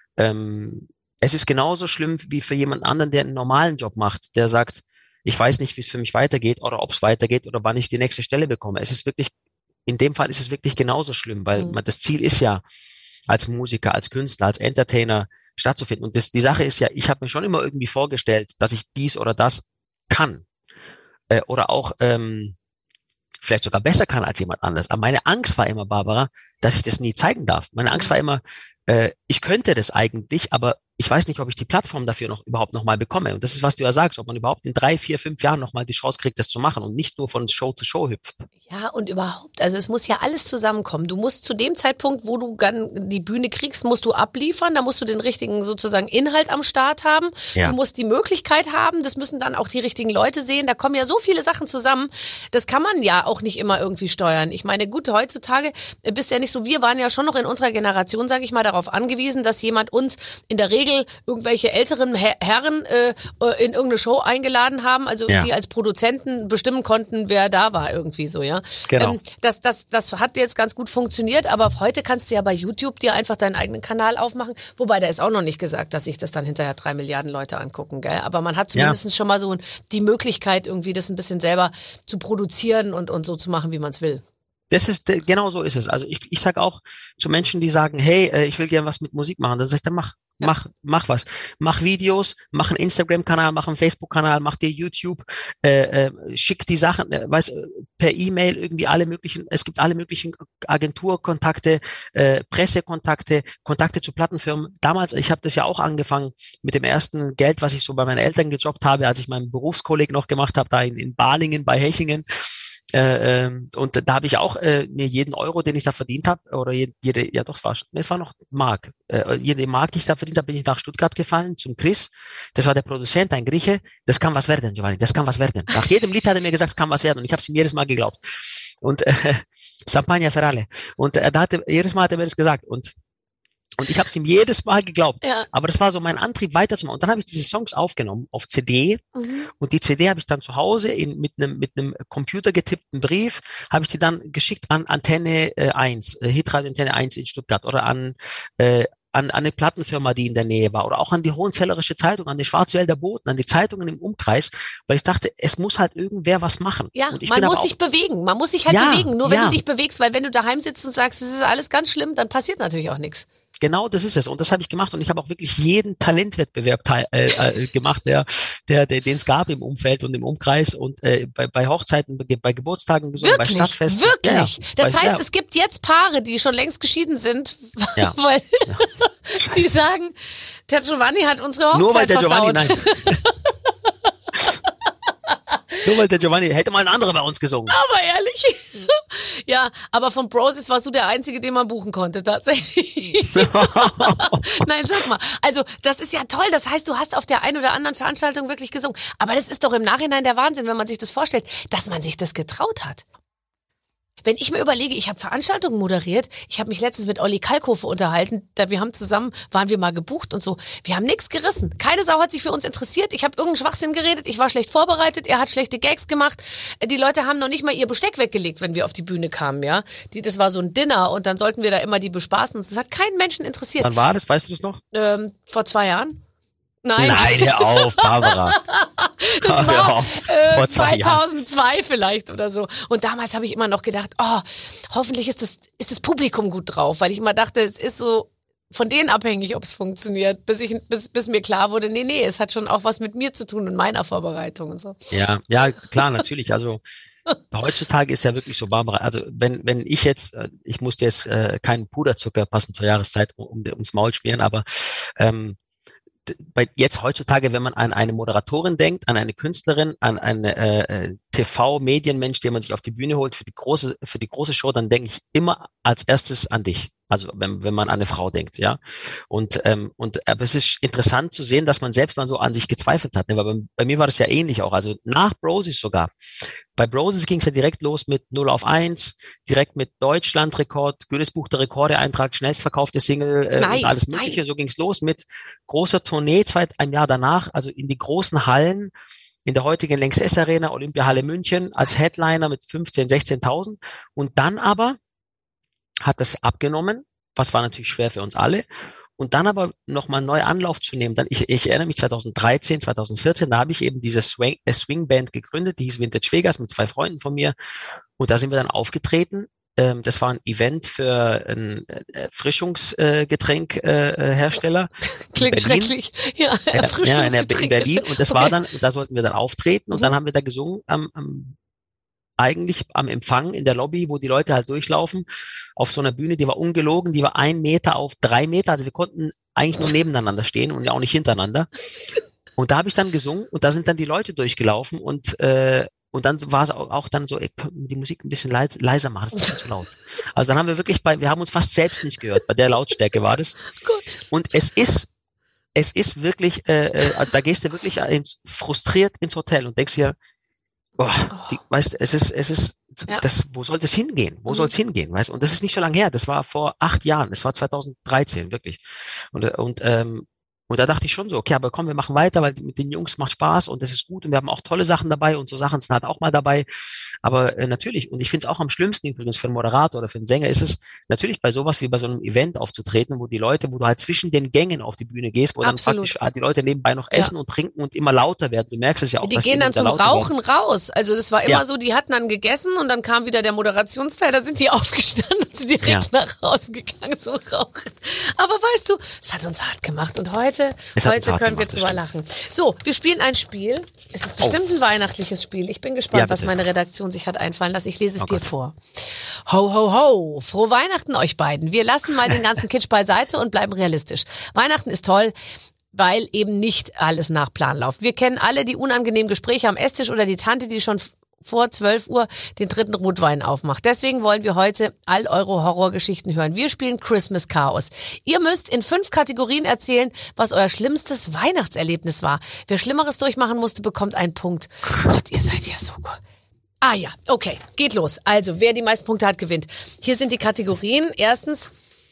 ähm, es ist genauso schlimm wie für jemand anderen, der einen normalen Job macht, der sagt, ich weiß nicht, wie es für mich weitergeht oder ob es weitergeht oder wann ich die nächste Stelle bekomme. Es ist wirklich, in dem Fall ist es wirklich genauso schlimm, weil mhm. man, das Ziel ist ja, als Musiker, als Künstler, als Entertainer stattzufinden. Und das, die Sache ist ja, ich habe mir schon immer irgendwie vorgestellt, dass ich dies oder das kann. Äh, oder auch ähm, vielleicht sogar besser kann als jemand anderes. Aber meine Angst war immer, Barbara, dass ich das nie zeigen darf. Meine Angst war immer, äh, ich könnte das eigentlich, aber ich weiß nicht, ob ich die Plattform dafür noch überhaupt nochmal bekomme. Und das ist, was du ja sagst, ob man überhaupt in drei, vier, fünf Jahren nochmal die Chance kriegt, das zu machen und nicht nur von Show zu Show hüpft. Ja, und überhaupt, also es muss ja alles zusammenkommen. Du musst zu dem Zeitpunkt, wo du dann die Bühne kriegst, musst du abliefern, da musst du den richtigen sozusagen Inhalt am Start haben. Ja. Du musst die Möglichkeit haben, das müssen dann auch die richtigen Leute sehen. Da kommen ja so viele Sachen zusammen, das kann man ja auch nicht immer irgendwie steuern. Ich meine, gut, heutzutage bist ja nicht so, wir waren ja schon noch in unserer Generation, sage ich mal, darauf angewiesen, dass jemand uns in der Regel irgendwelche älteren Her- Herren äh, in irgendeine Show eingeladen haben, also ja. die als Produzenten bestimmen konnten, wer da war, irgendwie so, ja. Genau. Ähm, das, das, das hat jetzt ganz gut funktioniert, aber heute kannst du ja bei YouTube dir einfach deinen eigenen Kanal aufmachen, wobei da ist auch noch nicht gesagt, dass sich das dann hinterher drei Milliarden Leute angucken, gell? Aber man hat zumindest ja. schon mal so die Möglichkeit, irgendwie das ein bisschen selber zu produzieren und, und so zu machen, wie man es will. Das ist, genau so ist es. Also ich, ich sage auch zu Menschen, die sagen, hey, ich will gerne was mit Musik machen, dann sage ich, dann mach, ja. mach, mach was. Mach Videos, mach einen Instagram-Kanal, mach einen Facebook-Kanal, mach dir YouTube, äh, äh, schick die Sachen, äh, weiß, per E-Mail irgendwie alle möglichen, es gibt alle möglichen Agenturkontakte, äh, Pressekontakte, Kontakte zu Plattenfirmen. Damals, ich habe das ja auch angefangen mit dem ersten Geld, was ich so bei meinen Eltern gejobbt habe, als ich meinen Berufskolleg noch gemacht habe, da in, in Balingen bei Hechingen. Äh, ähm, und da habe ich auch äh, mir jeden Euro, den ich da verdient habe, oder jede, jede, ja doch, es war, es war noch Mark, äh, jede Mark, die ich da verdient habe, bin ich nach Stuttgart gefallen zum Chris. Das war der Produzent, ein Grieche. Das kann was werden, Giovanni, das kann was werden. Nach jedem Lied hat er mir gesagt, es kann was werden, und ich habe es ihm jedes Mal geglaubt. Und äh, Champagner für alle. Und äh, da hatte, jedes Mal hat er mir das gesagt. Und Und ich habe es ihm jedes Mal geglaubt. Ja. Aber das war so mein Antrieb, weiterzumachen. Und dann habe ich diese Songs aufgenommen auf C D. Mhm. Und die C D habe ich dann zu Hause in, mit einem mit einem computergetippten Brief, habe ich die dann geschickt an Antenne äh, eins, äh, Hitradio Antenne eins in Stuttgart oder an äh, an, an eine Plattenfirma, die in der Nähe war, oder auch an die Hohenzellerische Zeitung, an die Schwarzwälder Boten, an die Zeitungen im Umkreis, weil ich dachte, es muss halt irgendwer was machen. Ja, und ich man bin muss aber sich bewegen. Man muss sich halt Ja, bewegen. Nur wenn ja. du dich bewegst, weil wenn du daheim sitzt und sagst, es ist alles ganz schlimm, dann passiert natürlich auch nichts. Genau, das ist es. Und das habe ich gemacht. Und ich habe auch wirklich jeden Talentwettbewerb teil, äh, äh, gemacht, der, der, der, den es gab im Umfeld und im Umkreis und äh, bei, bei Hochzeiten, bei, bei Geburtstagen gesungen, Wirklich, bei Stadtfesten. wirklich. Ja, ja. Das Weil- heißt, ja. es gibt jetzt Paare, die schon längst geschieden sind, Ja. weil die sagen, der Giovanni hat unsere Hochzeit Nur weil der versaut. Giovanni, nein. Nur weil der Giovanni, hätte mal ein anderer bei uns gesungen. Aber ehrlich. Ja, aber von Broses warst du der Einzige, den man buchen konnte, tatsächlich. Nein, sag mal. Also, das ist ja toll. Das heißt, du hast auf der einen oder anderen Veranstaltung wirklich gesungen. Aber das ist doch im Nachhinein der Wahnsinn, wenn man sich das vorstellt, dass man sich das getraut hat. Wenn ich mir überlege, ich habe Veranstaltungen moderiert, ich habe mich letztens mit Olli Kalkofe unterhalten, da wir haben zusammen, waren wir mal gebucht und so. Wir haben nichts gerissen. Keine Sau hat sich für uns interessiert. Ich habe irgendeinen Schwachsinn geredet, ich war schlecht vorbereitet, er hat schlechte Gags gemacht. Die Leute haben noch nicht mal ihr Besteck weggelegt, wenn wir auf die Bühne kamen, ja. Die, das war so ein Dinner und dann sollten wir da immer die bespaßen. Das hat keinen Menschen interessiert. Wann war das? Weißt du das noch? Ähm, vor zwei Jahren? Nein. Nein, hör auf, Barbara. Das Hör war auf. äh, Vor zwei Jahren. zweitausendzwei vielleicht oder so. Und damals habe ich immer noch gedacht, oh, hoffentlich ist das, ist das Publikum gut drauf, weil ich immer dachte, es ist so von denen abhängig, ob es funktioniert, bis, ich, bis, bis mir klar wurde, nee, nee, es hat schon auch was mit mir zu tun und meiner Vorbereitung und so. Ja, ja, klar, natürlich. Also heutzutage ist ja wirklich so, Barbara, also wenn, wenn ich jetzt, äh, ich musste jetzt äh, keinen Puderzucker passend zur Jahreszeit um, um, ums Maul schmieren, aber ähm, bei jetzt heutzutage, wenn man an eine Moderatorin denkt, an eine Künstlerin, an eine äh, T V-Medienmensch, den man sich auf die Bühne holt für die große für die große Show, dann denke ich immer als erstes an dich. Also wenn, wenn man an eine Frau denkt, ja. Und ähm, und aber es ist interessant zu sehen, dass man selbst mal so an sich gezweifelt hat. Ne? Weil bei, bei mir war das ja ähnlich auch. Also nach Brosies sogar. Bei Brosies ging es ja direkt los mit null auf eins, direkt mit Deutschlandrekord, Guinness Buch der Rekorde Eintrag, schnellstverkaufte Single äh, Nein, und alles Mögliche. nein. So ging es los mit großer Tournee, zwei, ein Jahr danach, also in die großen Hallen, in der heutigen Lanxess Arena, Olympiahalle München, als Headliner mit fünfzehntausend, sechzehntausend. Und dann aber hat das abgenommen, was war natürlich schwer für uns alle. Und dann aber nochmal neu Anlauf zu nehmen. Dann, ich, ich erinnere mich zweitausenddreizehn, zweitausendvierzehn, da habe ich eben diese Swing, äh, Swing-Band gegründet, die hieß Vintage Vegas mit zwei Freunden von mir. Und da sind wir dann aufgetreten. Ähm, das war ein Event für einen Erfrischungsgetränkhersteller. Äh, Hersteller Klingt in Berlin. schrecklich. Ja, Ja, ja, in, Erfrischungsgetränke. in Berlin. Und das Okay. war dann, da sollten wir dann auftreten und Mhm. dann haben wir da gesungen am, am eigentlich am Empfang in der Lobby, wo die Leute halt durchlaufen, auf so einer Bühne, die war ungelogen, die war ein Meter auf drei Meter, also wir konnten eigentlich nur nebeneinander stehen und ja auch nicht hintereinander. Und da habe ich dann gesungen und da sind dann die Leute durchgelaufen und äh, und dann war es auch, auch dann so, ey, können wir die Musik ein bisschen leis, leiser machen, das ist ein bisschen zu laut. Also dann haben wir wirklich bei, wir haben uns fast selbst nicht gehört, bei der Lautstärke war das. Gut. Und es ist, es ist wirklich, äh, äh, also da gehst du wirklich ins, frustriert ins Hotel und denkst dir, boah, die, weißt du, es ist, es ist, Ja. das, wo soll das hingehen? Wo Mhm. soll es hingehen? Weißt du? Und das ist nicht so lange her. Das war vor acht Jahren. Das war zweitausenddreizehn, wirklich. Und, äh, und, ähm, und da dachte ich schon so, okay, aber komm, wir machen weiter, weil mit den Jungs macht Spaß und das ist gut und wir haben auch tolle Sachen dabei und so Sachen sind halt auch mal dabei. Aber äh, natürlich, und ich finde es auch am schlimmsten übrigens für einen Moderator oder für einen Sänger ist es natürlich bei sowas wie bei so einem Event aufzutreten, wo die Leute, wo du halt zwischen den Gängen auf die Bühne gehst, wo Absolut. dann praktisch halt die Leute nebenbei noch Ja. essen und trinken und immer lauter werden. Du merkst es ja auch. Die dass gehen immer dann wieder zum lauter werden. Rauchen raus. Also das war immer Ja. so, die hatten dann gegessen und dann kam wieder der Moderationsteil, da sind die aufgestanden und sind direkt Ja. nach draußen gegangen zum Rauchen. Aber weißt du, es hat uns hart gemacht und heute, Es hat uns heute hart können wir gemacht, das drüber stimmt. lachen. So, wir spielen ein Spiel. Es ist bestimmt ein weihnachtliches Spiel. Ich bin gespannt, Ja, was bitte. meine Redaktion sich hat einfallen lassen. Ich lese es Oh dir Gott. vor. Ho, ho, ho. Frohe Weihnachten euch beiden. Wir lassen mal den ganzen Kitsch beiseite und bleiben realistisch. Weihnachten ist toll, weil eben nicht alles nach Plan läuft. Wir kennen alle die unangenehmen Gespräche am Esstisch oder die Tante, die schon vor zwölf Uhr den dritten Rotwein aufmacht. Deswegen wollen wir heute all eure Horrorgeschichten hören. Wir spielen Christmas Chaos. Ihr müsst in fünf Kategorien erzählen, was euer schlimmstes Weihnachtserlebnis war. Wer Schlimmeres durchmachen musste, bekommt einen Punkt. Gott, ihr seid ja so gut. Ah ja, okay, geht los. Also, wer die meisten Punkte hat, gewinnt. Hier sind die Kategorien. Erstens,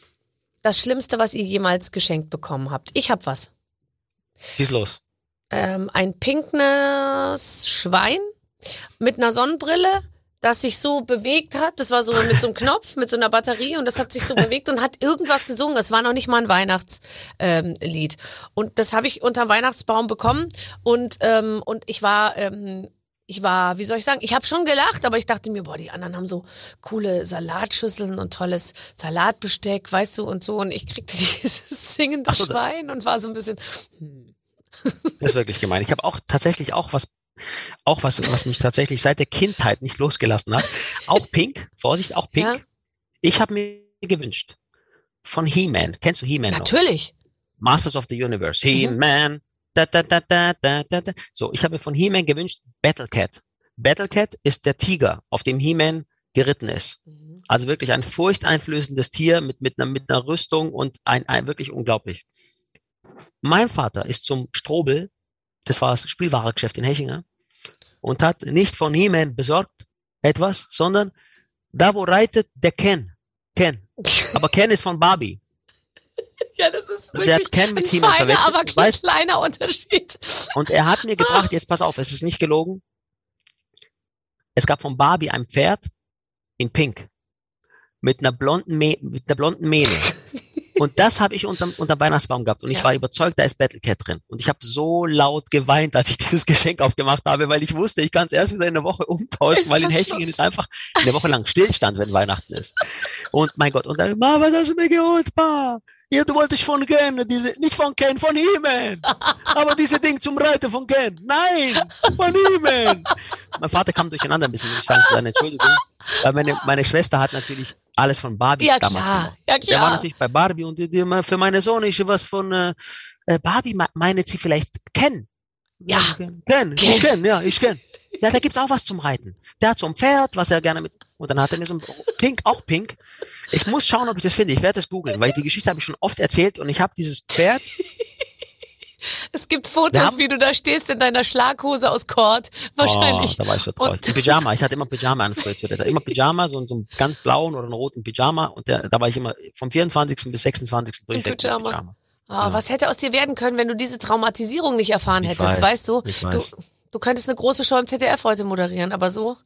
das Schlimmste, was ihr jemals geschenkt bekommen habt. Ich hab was. Schieß los. Ähm, ein pinkes Schwein mit einer Sonnenbrille. das sich so bewegt hat. Das war so mit so einem Knopf, mit so einer Batterie und das hat sich so bewegt und hat irgendwas gesungen. Es war noch nicht mal ein Weihnachtslied. Ähm, Lied. Und das habe ich unterm Weihnachtsbaum bekommen und, ähm, und ich war... Ähm, Ich war, wie soll ich sagen, ich habe schon gelacht, aber ich dachte mir, boah, die anderen haben so coole Salatschüsseln und tolles Salatbesteck, weißt du, und so. Und ich kriegte dieses singende Ach so, Schwein und war so ein bisschen... Hm. Das ist wirklich gemein. Ich habe auch tatsächlich auch was, auch was, was mich tatsächlich seit der Kindheit nicht losgelassen hat. Auch Pink, Vorsicht, auch Pink. Ja? Ich habe mir gewünscht von He-Man. Kennst du He-Man noch? Natürlich. Masters of the Universe. He-Man. Da, da, da, da, da, da, da. So, ich habe mir von He-Man gewünscht Battle Cat. Battle Cat ist der Tiger, auf dem He-Man geritten ist. Mhm. Also wirklich ein furchteinflößendes Tier mit, mit, einer, mit einer Rüstung und ein, ein wirklich unglaublich. Mein Vater ist zum Strobel, das war das Spielwarengeschäft in Hechingen, und hat nicht von He-Man besorgt etwas, sondern da, wo reitet der Ken. Ken. Aber Ken ist von Barbie. Ja, das ist Also er wirklich hat Ken mit ein He-Man feiner, verwechselt. aber Ich weiß- kleiner Unterschied. Und er hat mir gebracht, jetzt pass auf, es ist nicht gelogen, es gab von Barbie ein Pferd in Pink mit einer blonden, Mä- mit einer blonden Mähne. Und das habe ich unterm, unterm Weihnachtsbaum gehabt. Und ich Ja. war überzeugt, da ist Battlecat drin. Und ich habe so laut geweint, als ich dieses Geschenk aufgemacht habe, weil ich wusste, ich kann es erst wieder in der Woche umtauschen, Ist weil in das Hechingen lustig. ist einfach eine Woche lang Stillstand, wenn Weihnachten ist. Und mein Gott, und dann, Ma, was hast du mir geholt, Pa? Ja, du wolltest von Ken, diese, nicht von Ken, von He-Man. Aber diese Ding zum Reiten von Ken. Nein, von He-Man. Mein Vater kam durcheinander ein bisschen, muss ich sagen, für seine Entschuldigung. Weil meine, meine Schwester hat natürlich alles von Barbie Ja, damals klar. gemacht. Ja, Der war klar. natürlich bei Barbie und die, die, für meine Sohn ist was von äh, äh, Barbie, me- meint sie vielleicht Ken. Ja. Ken, Ken. ich kenn, ja, ich kenn. Ja, da gibt's auch was zum Reiten. Der hat so ein Pferd, was er gerne mit, und dann hat er mir so ein Pink, auch Pink. Ich muss schauen, ob ich das finde. Ich werde das googeln, weil die Geschichte habe ich schon oft erzählt und ich habe dieses Pferd. Es gibt Wir Fotos, haben- wie du da stehst in deiner Schlaghose aus Kord. Wahrscheinlich. Oh, da war ich so traurig. Und- Ein Pyjama. Ich hatte immer Pyjama an früher zu der Zeit. Immer Pyjama, so, so einen ganz blauen oder einen roten Pyjama. Und der, da war ich immer vom vierundzwanzigsten bis sechsundzwanzigsten durchweg mit Pyjama. Pyjama. Ah, Ja. was hätte aus dir werden können, wenn du diese Traumatisierung nicht erfahren Ich hättest, weiß, weißt du? ich du? weiß. Du könntest eine große Show im Z D F heute moderieren, aber so.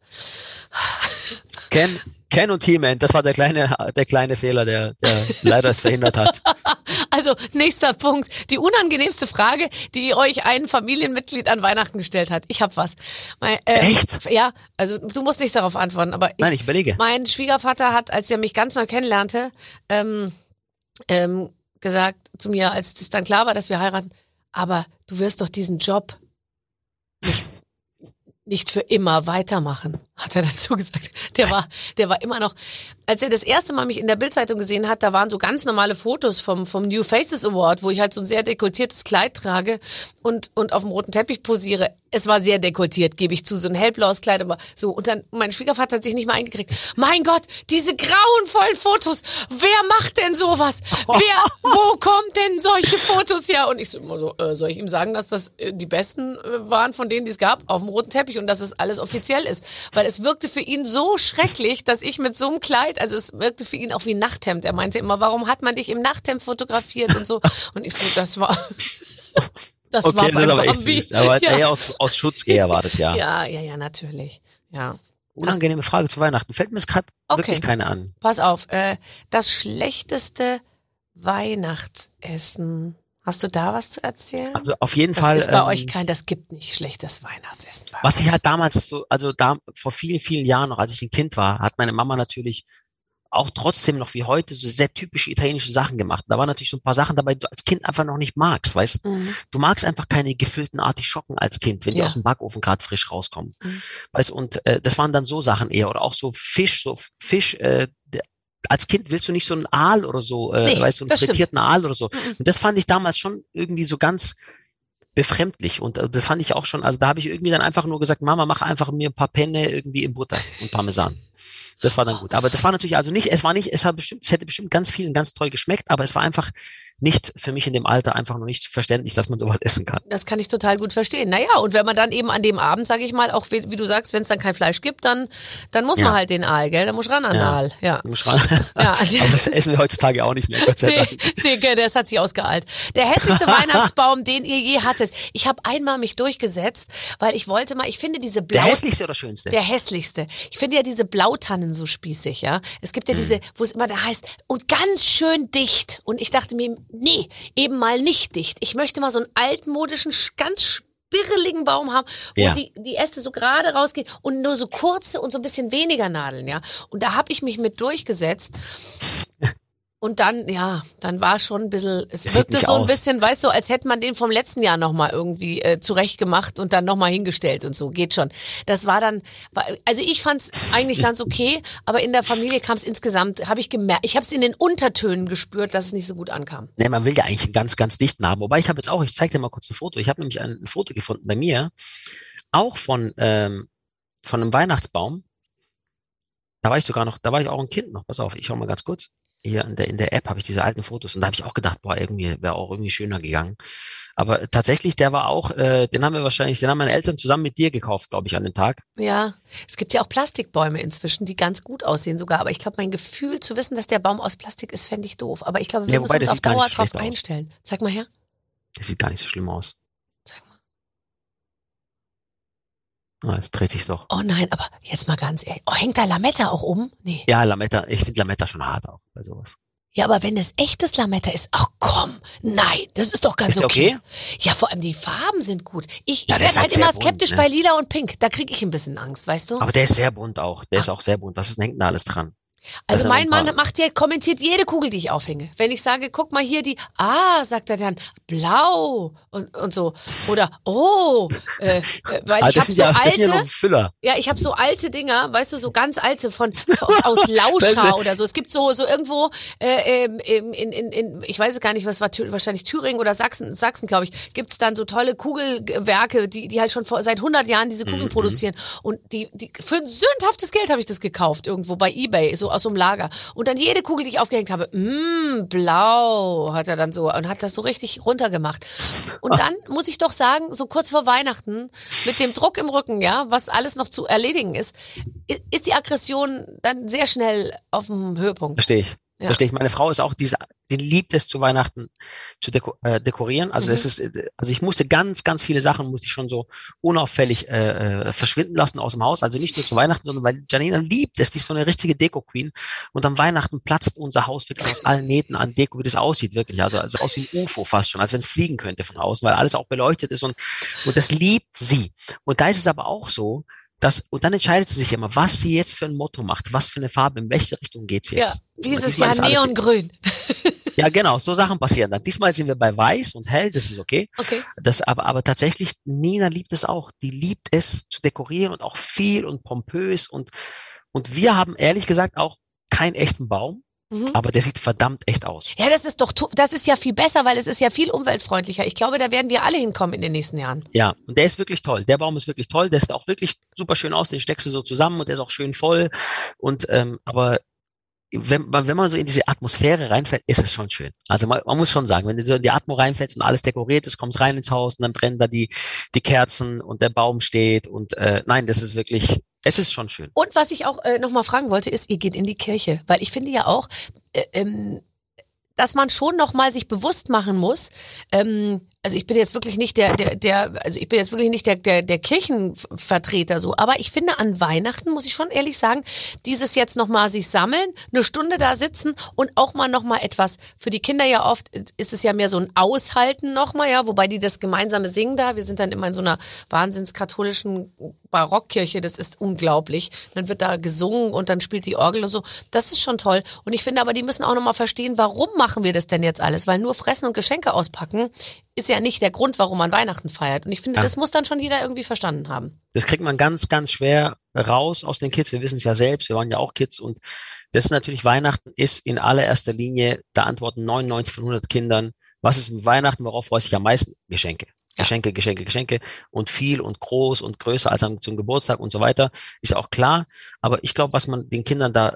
Ken, Ken und He-Man, das war der kleine, der kleine Fehler, der, der leider es verhindert hat. Also, nächster Punkt. Die unangenehmste Frage, die euch ein Familienmitglied an Weihnachten gestellt hat. Ich hab was. Mein, ähm, Echt? Ja, also du musst nicht darauf antworten, aber ich, Nein, ich überlege. mein Schwiegervater hat, als er mich ganz neu kennenlernte, ähm, ähm, gesagt zu mir, als es dann klar war, dass wir heiraten, aber du wirst doch diesen Job nicht, nicht für immer weitermachen, hat er dazu gesagt. Der war, der war immer noch, als er das erste Mal mich in der Bildzeitung gesehen hat, da waren so ganz normale Fotos vom, vom New Faces Award, wo ich halt so ein sehr dekolletiertes Kleid trage und, und auf dem roten Teppich posiere. Es war sehr dekolletiert, gebe ich zu, so ein hellblaues Kleid, aber so. Und dann, mein Schwiegervater hat sich nicht mal eingekriegt. Mein Gott, diese grauenvollen Fotos, wer macht denn sowas? Wer, wo kommt denn solche Fotos her? Und ich so immer so, äh, soll ich ihm sagen, dass das äh, die besten äh, waren von denen, die es gab, auf dem roten Teppich und dass es alles offiziell ist? Weil es wirkte für ihn so schrecklich, dass ich mit so einem Kleid, also es wirkte für ihn auch wie ein Nachthemd. Er meinte immer, warum hat man dich im Nachthemd fotografiert und so? Und ich so, das war... Das war Okay, bei das ist aber echt Bambi. süß. Aber ja. eher aus, aus Schutz eher war das ja. ja, ja, ja, natürlich. Ja. Unangenehme Frage zu Weihnachten. Fällt mir jetzt gerade Okay. wirklich keine an. Pass auf, äh, das schlechteste Weihnachtsessen. Hast du da was zu erzählen? Also auf jeden das Fall. ist bei ähm, euch kein, das gibt nicht schlechtes Weihnachtsessen. Bei Was euch. ich halt damals so, also da vor vielen, vielen Jahren noch, als ich ein Kind war, hat meine Mama natürlich auch trotzdem noch wie heute so sehr typische italienische Sachen gemacht. Da waren natürlich so ein paar Sachen dabei, die du als Kind einfach noch nicht magst, weißt du? Mhm. Du magst einfach keine gefüllten Artischocken als Kind, wenn die Ja. aus dem Backofen gerade frisch rauskommen. Mhm. Weißt du, und äh, das waren dann so Sachen eher. Oder auch so Fisch, so Fisch, äh, der, als Kind willst du nicht so einen Aal oder so, äh, Nee, weißt du, einen das stimmt. frittierten Aal oder so. Mhm. Und das fand ich damals schon irgendwie so ganz befremdlich. Und äh, das fand ich auch schon, also da habe ich irgendwie dann einfach nur gesagt, Mama, mach einfach mir ein paar Penne irgendwie in Butter und Parmesan. Das war dann gut. Aber das war natürlich also nicht, es war nicht, es hat bestimmt, es hätte bestimmt ganz vielen ganz toll geschmeckt, aber es war einfach nicht, für mich in dem Alter einfach noch nicht verständlich, dass man sowas essen kann. Das kann ich total gut verstehen. Naja, und wenn man dann eben an dem Abend, sage ich mal, auch wie, wie du sagst, wenn es dann kein Fleisch gibt, dann, dann muss Ja. man halt den Aal, gell? Dann muss ran an den Ja. Aal. Ja. Muss ran. Ja. Aber das essen wir heutzutage auch nicht mehr, Gott sei Nee, Dank. nee, gell, das hat sich ausgeeilt. Der hässlichste Weihnachtsbaum, den ihr je hattet. Ich habe einmal mich durchgesetzt, weil ich wollte mal, ich finde diese Der Blau... hässlichste oder schönste? Der hässlichste. Ich finde ja diese Blautannen so spießig, ja. Es gibt ja diese, wo es immer da heißt, und ganz schön dicht. Und ich dachte mir, nee, eben mal nicht dicht. Ich möchte mal so einen altmodischen, sch- ganz spirreligen Baum haben, wo Ja. die, die Äste so gerade rausgehen und nur so kurze und so ein bisschen weniger Nadeln, ja. Und da habe ich mich mit durchgesetzt. Und dann, ja, dann war schon ein bisschen, es Sieht wirkte nicht so ein aus. bisschen, weißt du, als hätte man den vom letzten Jahr nochmal irgendwie äh, zurecht gemacht und dann nochmal hingestellt und so, geht schon. Das war dann, war- also ich fand es eigentlich ganz okay, aber in der Familie kam es insgesamt, habe ich gemerkt, ich habe es in den Untertönen gespürt, dass es nicht so gut ankam. Nee, man will ja eigentlich einen ganz, ganz dichten haben. Wobei ich habe jetzt auch, ich zeige dir mal kurz ein Foto. Ich habe nämlich ein, ein Foto gefunden bei mir, auch von, ähm, von einem Weihnachtsbaum. Da war ich sogar noch, da war ich auch ein Kind noch. Pass auf, ich schau mal ganz kurz. Hier in der, in der App habe ich diese alten Fotos und da habe ich auch gedacht, boah, irgendwie wäre auch irgendwie schöner gegangen. Aber tatsächlich, der war auch, äh, den haben wir wahrscheinlich, den haben meine Eltern zusammen mit dir gekauft, glaube ich, an dem Tag. Ja, es gibt ja auch Plastikbäume inzwischen, die ganz gut aussehen sogar, aber ich glaube, mein Gefühl zu wissen, dass der Baum aus Plastik ist, fände ich doof. Aber ich glaube, wir Ja, müssen wobei, uns das auf sieht gar Dauer nicht drauf schlecht aus. einstellen. Zeig mal her. Das sieht gar nicht so schlimm aus. Zeig mal. Ah, jetzt dreht sich's doch. Oh nein, aber jetzt mal ganz ehrlich. Oh, hängt da Lametta auch um? Nee. Ja, Lametta, ich finde Lametta schon hart auch bei sowas. Ja, aber wenn es echtes Lametta ist, ach komm, nein, das ist doch ganz Ist der okay. okay? Ja, vor allem die Farben sind gut. Ich, Ja, ich der ist werde halt halt immer sehr bunt, skeptisch ne? bei Lila und Pink. Da kriege ich ein bisschen Angst, weißt du? Aber der ist sehr bunt auch. Der ist auch sehr bunt. Was ist denn hängt da alles dran? Also Das sind mein ein paar- Mann macht ja, kommentiert jede Kugel, die ich aufhänge. Wenn ich sage, guck mal hier die, ah, sagt er dann, blau und, und so. Oder, oh, äh, äh, weil Ah, ich das habe sind so ja, das alte, sind ja noch Füller. ja, ich habe so alte Dinger, weißt du, so ganz alte von, von aus Lauscha oder so. Es gibt so so irgendwo äh, ähm, in, in, in, in, ich weiß es gar nicht, was war Thür- wahrscheinlich Thüringen oder Sachsen, Sachsen, glaube ich, gibt's dann so tolle Kugelwerke, die die halt schon vor, seit hundert Jahren diese Kugeln Mhm. produzieren. Und die, die für ein sündhaftes Geld habe ich das gekauft irgendwo bei eBay, so aus so einem Lager. Und dann jede Kugel, die ich aufgehängt habe, mh, blau, hat er dann so und hat das so richtig runtergemacht. Und dann muss ich doch sagen, so kurz vor Weihnachten, mit dem Druck im Rücken, ja, was alles noch zu erledigen ist, i- ist die Aggression dann sehr schnell auf dem Höhepunkt. Verstehe ich. Ja. Verstehe ich. Meine Frau ist auch diese, die liebt es zu Weihnachten zu deko äh, dekorieren. Also Mhm. das ist, äh, also ich musste ganz, ganz viele Sachen musste ich schon so unauffällig äh, äh, verschwinden lassen aus dem Haus. Also nicht nur zu Weihnachten, sondern weil Janina liebt es. Die ist so eine richtige Deko-Queen. Und am Weihnachten platzt unser Haus wirklich aus allen Nähten an Deko, wie das aussieht, wirklich. Also, also aus wie ein U F O fast schon, als wenn es fliegen könnte von außen, weil alles auch beleuchtet ist und, und das liebt sie. Und da ist es aber auch so, dass, und dann entscheidet sie sich immer, was sie jetzt für ein Motto macht, was für eine Farbe, in welche Richtung geht's Ja, jetzt. Und dieses diesmal Jahr ist alles- Neongrün. Ja, genau, so Sachen passieren dann. Diesmal sind wir bei weiß und hell, das ist okay. Okay. Das, aber, aber tatsächlich, Nina liebt es auch. Die liebt es zu dekorieren und auch viel und pompös und, und wir haben ehrlich gesagt auch keinen echten Baum, Mhm. aber der sieht verdammt echt aus. Ja, das ist doch, tu- das ist ja viel besser, weil es ist ja viel umweltfreundlicher. Ich glaube, da werden wir alle hinkommen in den nächsten Jahren. Ja, und der ist wirklich toll. Der Baum ist wirklich toll. Der sieht auch wirklich super schön aus. Den steckst du so zusammen und der ist auch schön voll. Und, ähm, aber wenn, man- wenn man so in diese Atmosphäre reinfällt, ist es schon schön. Also man, man muss schon sagen, wenn du so in die Atmo reinfällst und alles dekoriert ist, kommst rein ins Haus und dann brennen da die, die Kerzen und der Baum steht und, äh, nein, das ist wirklich, es ist schon schön. Und was ich auch äh, nochmal fragen wollte, ist, ihr geht in die Kirche. Weil ich finde ja auch, äh, ähm, dass man schon nochmal sich bewusst machen muss, ähm, also ich bin jetzt wirklich nicht der, der, der, also ich bin jetzt wirklich nicht der, der, der Kirchenvertreter so, aber ich finde an Weihnachten, muss ich schon ehrlich sagen, dieses jetzt nochmal sich sammeln, eine Stunde da sitzen und auch mal nochmal etwas, für die Kinder ja oft ist es ja mehr so ein Aushalten nochmal, ja, wobei die das gemeinsame Singen da, wir sind dann immer in so einer wahnsinnskatholischen Barockkirche, das ist unglaublich, dann wird da gesungen und dann spielt die Orgel und so, das ist schon toll und ich finde aber, die müssen auch nochmal verstehen, warum machen wir das denn jetzt alles, weil nur fressen und Geschenke auspacken ist ja nicht der Grund, warum man Weihnachten feiert. Und ich finde, Ja. das muss dann schon jeder irgendwie verstanden haben. Das kriegt man ganz, ganz schwer raus aus den Kids. Wir wissen es ja selbst, wir waren ja auch Kids und das ist natürlich, Weihnachten ist in allererster Linie, da antworten neunundneunzig von hundert Kindern, was ist mit Weihnachten, worauf freue ich mich am meisten? Geschenke. Ja. Geschenke, Geschenke, Geschenke und viel und groß und größer als am, zum Geburtstag und so weiter, ist auch klar. Aber ich glaube, was man den Kindern da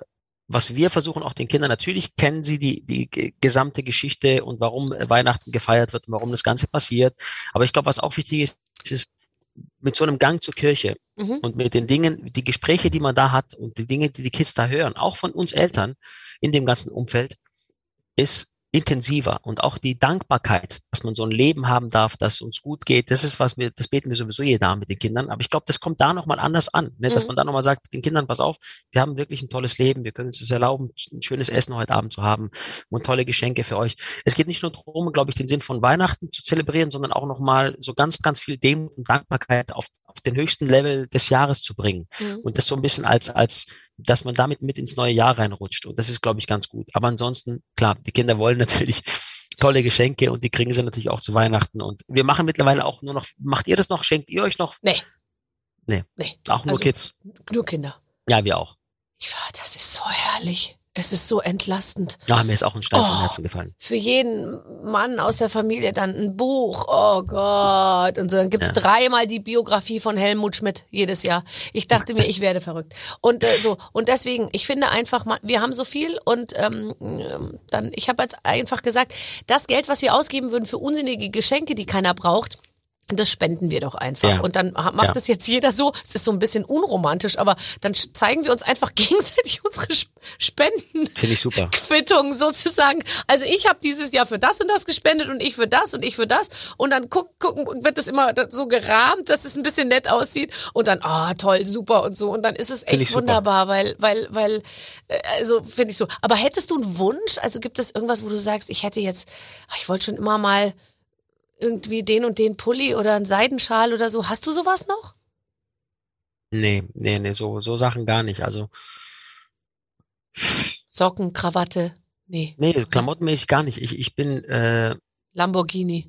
was wir versuchen auch den Kindern, natürlich kennen sie die, die g- gesamte Geschichte und warum äh, Weihnachten gefeiert wird und warum das Ganze passiert. Aber ich glaube, was auch wichtig ist, ist mit so einem Gang zur Kirche Mhm. und mit den Dingen, die Gespräche, die man da hat und die Dinge, die die Kids da hören, auch von uns Eltern in dem ganzen Umfeld, ist intensiver und auch die Dankbarkeit, dass man so ein Leben haben darf, dass uns gut geht, das ist was wir, das beten wir sowieso jeden Abend mit den Kindern, aber ich glaube, das kommt da nochmal anders an, ne? Dass Mhm. man da nochmal sagt, den Kindern, pass auf, wir haben wirklich ein tolles Leben, wir können uns das erlauben, ein schönes Essen heute Abend zu haben und tolle Geschenke für euch. Es geht nicht nur darum, glaube ich, den Sinn von Weihnachten zu zelebrieren, sondern auch nochmal so ganz, ganz viel Demut und Dankbarkeit auf, auf den höchsten Level des Jahres zu bringen Mhm. und das so ein bisschen als, als dass man damit mit ins neue Jahr reinrutscht. Und das ist, glaube ich, ganz gut. Aber ansonsten, klar, die Kinder wollen natürlich tolle Geschenke und die kriegen sie natürlich auch zu Weihnachten. Und wir machen mittlerweile auch nur noch, macht ihr das noch? Schenkt ihr euch noch? Nee. Nee. Nee. Auch nur Also, Kids? Nur Kinder. Ja, wir auch. Ich war, das ist so herrlich. Es ist so entlastend. Ja, mir ist auch ein Stein vom Oh. Herzen gefallen. Für jeden Mann aus der Familie dann ein Buch. Oh Gott. Und so, dann gibt's Ja. dreimal die Biografie von Helmut Schmidt jedes Jahr. Ich dachte mir, ich werde verrückt. Und äh, so, und deswegen, ich finde einfach, ma- wir haben so viel und ähm, ähm, dann, ich habe jetzt einfach gesagt, das Geld, was wir ausgeben würden für unsinnige Geschenke, die keiner braucht, das spenden wir doch einfach. Ja. Und dann ha- macht Ja. es jetzt jeder so, es ist so ein bisschen unromantisch, aber dann sch- zeigen wir uns einfach gegenseitig unsere Sp- Spenden. Finde ich super. Quittung sozusagen. Also ich habe dieses Jahr für das und das gespendet und ich für das und ich für das. Und dann guck, gucken, wird das immer so gerahmt, dass es ein bisschen nett aussieht. Und dann, ah, toll, super und so. Und dann ist es Find ich echt super. wunderbar, weil, weil, weil, äh, also finde ich so. Aber hättest du einen Wunsch? Also gibt es irgendwas, wo du sagst, ich hätte jetzt, ach, ich wollte schon immer mal irgendwie den und den Pulli oder einen Seidenschal oder so. Hast du sowas noch? Nee, nee, nee, so, so Sachen gar nicht. Also, Socken, Krawatte? Nee. nee, klamottenmäßig gar nicht. Ich, ich bin äh, Lamborghini.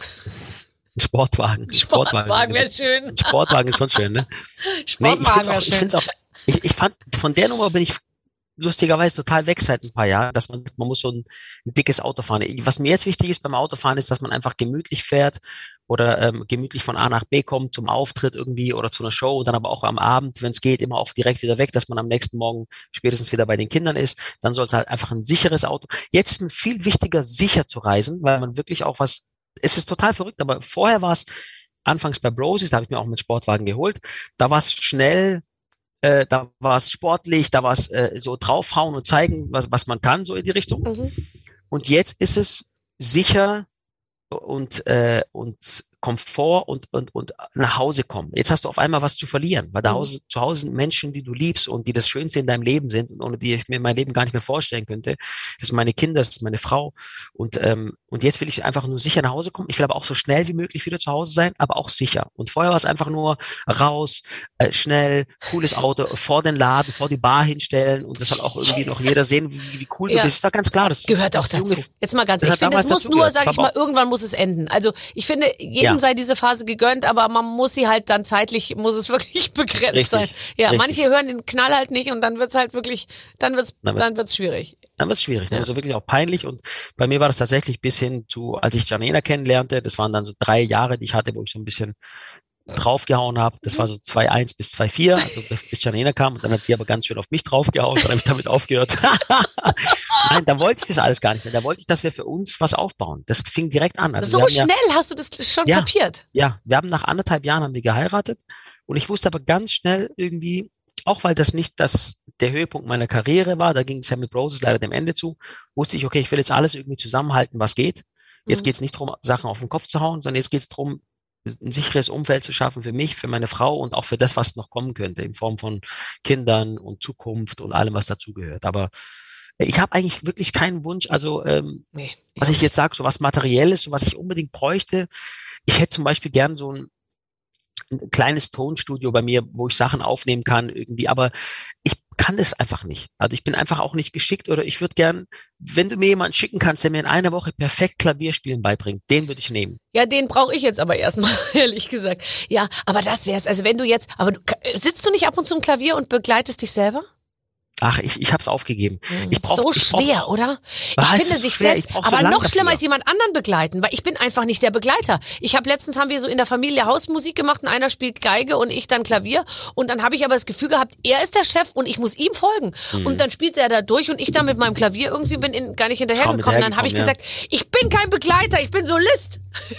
ein Sportwagen. Sportwagen wäre Ein schön. Sportwagen ist schon schön, ne? Nee, ich Sportwagen find's wäre auch, ich schön. find's auch, ich, ich fand, von der Nummer bin ich lustigerweise total weg seit ein paar Jahren, dass man, man muss so ein, ein dickes Auto fahren. Was mir jetzt wichtig ist beim Autofahren, ist, dass man einfach gemütlich fährt oder ähm, gemütlich von A nach B kommt zum Auftritt irgendwie oder zu einer Show und dann aber auch am Abend, wenn es geht, immer auch direkt wieder weg, dass man am nächsten Morgen spätestens wieder bei den Kindern ist. Dann soll es halt einfach ein sicheres Auto. Jetzt ist mir viel wichtiger, sicher zu reisen, weil man wirklich auch was, es ist total verrückt, aber vorher war es anfangs bei Brosies, da habe ich mir auch mit Sportwagen geholt, da war es schnell, äh, da war es sportlich, da war es äh, so draufhauen und zeigen, was, was man kann, so in die Richtung. Mhm. Und jetzt ist es sicher und, äh, und Komfort und, und, und nach Hause kommen. Jetzt hast du auf einmal was zu verlieren, weil da Mhm. Hause, zu Hause sind Menschen, die du liebst und die das Schönste in deinem Leben sind und ohne die ich mir mein Leben gar nicht mehr vorstellen könnte. Das sind meine Kinder, das ist meine Frau und, ähm, und jetzt will ich einfach nur sicher nach Hause kommen. Ich will aber auch so schnell wie möglich wieder zu Hause sein, aber auch sicher. Und vorher war es einfach nur raus, äh, schnell, cooles Auto, vor den Laden, vor die Bar hinstellen und das soll auch irgendwie noch jeder sehen, wie, wie cool Ja. du bist. Ist doch ganz klar. Das Gehört das auch dazu. junge- Jetzt mal ganz, das ich hat finde, es damals muss nur, dazugehört. sag Das ich war mal, irgendwann muss es enden. Also ich finde, jedem Ja. sei diese Phase gegönnt, aber man muss sie halt dann zeitlich, muss es wirklich begrenzt Richtig, sein. Ja, richtig. manche hören den Knall halt nicht und dann wird's halt wirklich, dann wird's, Dann wird's- dann wird's schwierig. Dann wird's schwierig, dann Ja. wird's so wirklich auch peinlich und bei mir war das tatsächlich bis hin zu, als ich Janina kennenlernte, das waren dann so drei Jahre, die ich hatte, wo ich so ein bisschen draufgehauen habe. Das war so zwei Komma eins bis zwei Komma vier, also bis Janina kam und dann hat sie aber ganz schön auf mich draufgehauen, dann habe ich damit aufgehört. Nein, da wollte ich das alles gar nicht mehr. Da wollte ich, dass wir für uns was aufbauen. Das fing direkt an. Also So wir haben ja, schnell hast du das schon Ja. kapiert. ja, wir haben nach anderthalb Jahren haben wir geheiratet und ich wusste aber ganz schnell irgendwie, auch weil das nicht das der Höhepunkt meiner Karriere war, da ging es ja mit Roses leider dem Ende zu, wusste ich, okay, ich will jetzt alles irgendwie zusammenhalten, was geht. Jetzt Mhm. geht's nicht darum, Sachen auf den Kopf zu hauen, sondern jetzt geht's darum, ein sicheres Umfeld zu schaffen für mich, für meine Frau und auch für das, was noch kommen könnte, in Form von Kindern und Zukunft und allem, was dazugehört. Aber ich habe eigentlich wirklich keinen Wunsch, also ähm, Nee. was ich jetzt sage, so was Materielles, so was ich unbedingt bräuchte. Ich hätte zum Beispiel gern so ein, ein kleines Tonstudio bei mir, wo ich Sachen aufnehmen kann irgendwie, aber ich kann das einfach nicht. Also ich bin einfach auch nicht geschickt oder ich würde gern, wenn du mir jemanden schicken kannst, der mir in einer Woche perfekt Klavierspielen beibringt, den würde ich nehmen. Ja, den brauche ich jetzt aber erstmal, ehrlich gesagt. Ja, aber das wär's. Also wenn du jetzt, aber du, sitzt du nicht ab und zu im Klavier und begleitest dich selber? Ach, ich, ich hab's aufgegeben. Ich brauch, so ich brauch, schwer, oder? Ich Was? finde sich Schwer? selbst, Ich brauch so aber lang noch schlimmer dafür. ist jemand anderen begleiten, weil ich bin einfach nicht der Begleiter. Ich habe letztens haben wir so in der Familie Hausmusik gemacht und einer spielt Geige und ich dann Klavier und dann habe ich aber das Gefühl gehabt, er ist der Chef und ich muss ihm folgen. Mhm. Und dann spielt er da durch und ich da mit meinem Klavier irgendwie bin in, gar nicht hinterhergekommen. Dann habe ich hinterhergekommen, gesagt, ich bin kein Begleiter, ich bin Solist.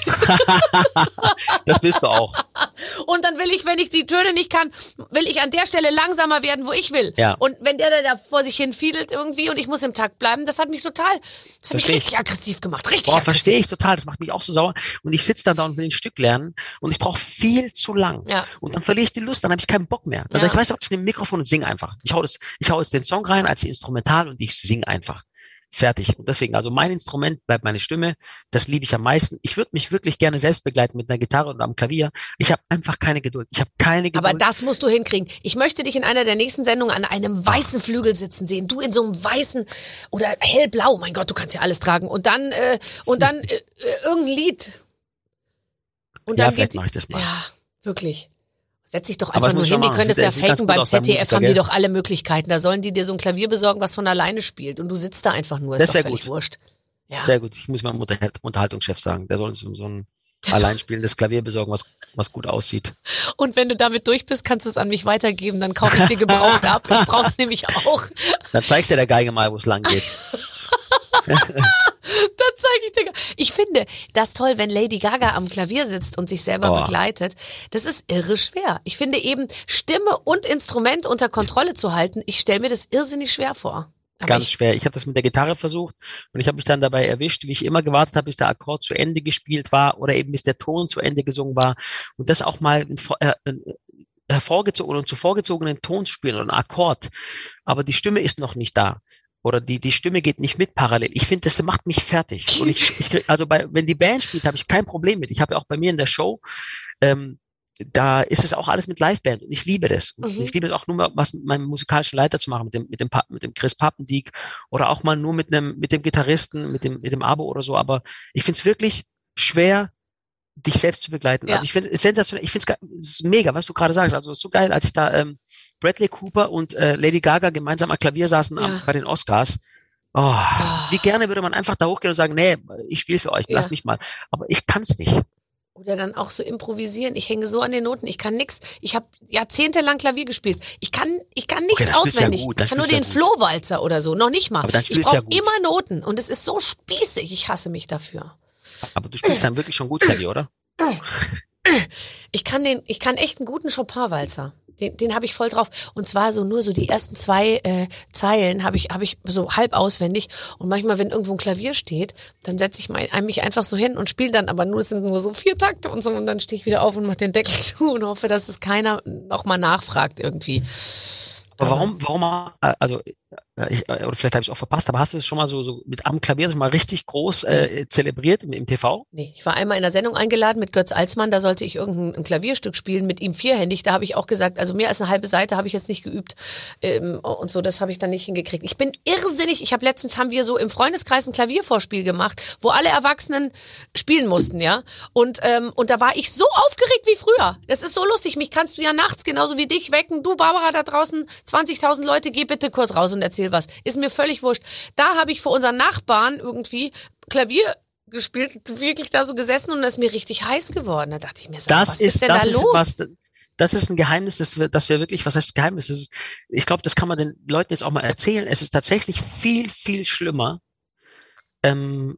Das bist du auch. Und dann will ich, wenn ich die Töne nicht kann, will ich an der Stelle langsamer werden, wo ich will. Ja. Und wenn der da vor sich hin fiedelt irgendwie und ich muss im Takt bleiben, das hat mich total, das hat mich Versteh ich. richtig aggressiv gemacht. Richtig Boah, aggressiv. verstehe ich total. Das macht mich auch so sauer. Und ich sitze dann da und will ein Stück lernen und ich brauche viel zu lang. Ja. Und dann verliere ich die Lust, dann habe ich keinen Bock mehr. Dann Ja. sag ich, weißt du was, ich nehme ein Mikrofon und singe einfach. Ich hau das, ich hau jetzt den Song rein als Instrumental und ich singe einfach. Fertig. Und deswegen, also mein Instrument bleibt meine Stimme. Das liebe ich am meisten. Ich würde mich wirklich gerne selbst begleiten mit einer Gitarre und am Klavier. Ich habe einfach keine Geduld. Ich habe keine Geduld. Aber das musst du hinkriegen. Ich möchte dich in einer der nächsten Sendungen an einem weißen Flügel sitzen sehen. Du in so einem weißen oder hellblau. Mein Gott, du kannst ja alles tragen. Und dann, äh, und dann äh, irgendein Lied. Und Ja, dann vielleicht geht- mache ich das mal. Ja, wirklich. Setz dich doch Aber einfach das nur muss ich hin. schon Die machen. können das Sieht- ja sieht ganz faken gut beim aus beim Z D F. Musiker, Haben die gell? doch alle Möglichkeiten. Da sollen die dir so ein Klavier besorgen, was von alleine spielt. Und du sitzt da einfach nur. Ist Das doch wär völlig gut. wurscht. Ja. Sehr gut. Ich muss meinem Unter Unterhaltungschef sagen. Der soll uns so ein allein spielendes Klavier besorgen, was, was gut aussieht. Und wenn du damit durch bist, kannst du es an mich weitergeben. Dann kaufe ich es dir gebraucht ab. Ich brauch's nämlich auch. Dann zeigst du der Geige mal, wo es lang geht. Dann zeige ich dir. Ich finde das toll, wenn Lady Gaga am Klavier sitzt und sich selber Oh. begleitet. Das ist irre schwer. Ich finde eben, Stimme und Instrument unter Kontrolle zu halten, ich stelle mir das irrsinnig schwer vor. Aber Ganz ich, schwer. Ich habe das mit der Gitarre versucht und ich habe mich dann dabei erwischt, wie ich immer gewartet habe, bis der Akkord zu Ende gespielt war oder eben bis der Ton zu Ende gesungen war und das auch mal in, äh, hervorgezogen und zu vorgezogenen Ton zu spielen oder einen Akkord. Aber die Stimme ist noch nicht da. Oder die, die Stimme geht nicht mit parallel. Ich finde, das macht mich fertig. Und ich, ich krieg, also bei, wenn die Band spielt, habe ich kein Problem mit. Ich habe ja auch bei mir in der Show, ähm, da ist es auch alles mit Liveband und ich liebe das. Und Mhm. ich liebe es auch nur mal, was mit meinem musikalischen Leiter zu machen, mit dem, mit dem, Pa- mit dem Chris Pappendieck oder auch mal nur mit einem, mit dem Gitarristen, mit dem, mit dem Abo oder so. Aber ich finde es wirklich schwer, dich selbst zu begleiten. Ja. Also ich finde es sensationell, ich finde es mega, was du gerade sagst. Also es ist so geil, als ich da ähm, Bradley Cooper und äh, Lady Gaga gemeinsam am Klavier saßen Ja. am, bei den Oscars. Oh, wie gerne würde man einfach da hochgehen und sagen, nee, ich spiele für euch, Ja. lasst mich mal. Aber ich kann es nicht. oder dann auch so improvisieren. Ich hänge so an den Noten. Ich kann nix. Ich habe jahrzehntelang Klavier gespielt. Ich kann, ich kann nichts Okay, dann spielst du ja auswendig. gut, dann ich kann nur spielst den du ja gut. Flohwalzer oder so. Noch nicht mal. Aber dann Ich spielst du ja brauche gut. immer Noten. Und es ist so spießig. Ich hasse mich dafür. Aber du spielst dann wirklich schon gut Klavier, oder? Ich kann den, ich kann echt einen guten Chopin-Walzer. Den, den habe ich voll drauf. Und zwar so nur so die ersten zwei äh, Zeilen habe ich, habe ich so halb auswendig. Und manchmal, wenn irgendwo ein Klavier steht, dann setze ich mein, mich einfach so hin und spiele dann, aber nur es sind nur so vier Takte und so. Und dann stehe ich wieder auf und mache den Deckel zu und hoffe, dass es keiner nochmal nachfragt irgendwie. Aber warum, warum, also, ich, oder vielleicht habe ich es auch verpasst, aber hast du es schon mal so, so mit am Klavier mal richtig groß äh, zelebriert im, im T V? Nee, ich war einmal in der Sendung eingeladen mit Götz Alsmann, da sollte ich irgendein ein Klavierstück spielen, mit ihm vierhändig. Da habe ich auch gesagt, also mehr als eine halbe Seite habe ich jetzt nicht geübt ähm, und so, das habe ich dann nicht hingekriegt. Ich bin irrsinnig, ich habe letztens, haben wir so im Freundeskreis ein Klaviervorspiel gemacht, wo alle Erwachsenen spielen mussten, ja. Und, ähm, und da war ich so aufgeregt wie früher. Das ist so lustig, mich kannst du ja nachts genauso wie dich wecken. Du, Barbara, da draußen, zwanzigtausend Leute, geh bitte kurz raus und erzähl was. Ist mir völlig wurscht. Da habe ich vor unseren Nachbarn irgendwie Klavier gespielt, wirklich da so gesessen und da ist mir richtig heiß geworden. Da dachte ich mir, sag, Das was ist, ist denn das da ist los? was, das ist ein Geheimnis, das wir, das wir wirklich, was heißt Geheimnis? Das ist, ich glaube, das kann man den Leuten jetzt auch mal erzählen. Es ist tatsächlich viel, viel schlimmer, ähm,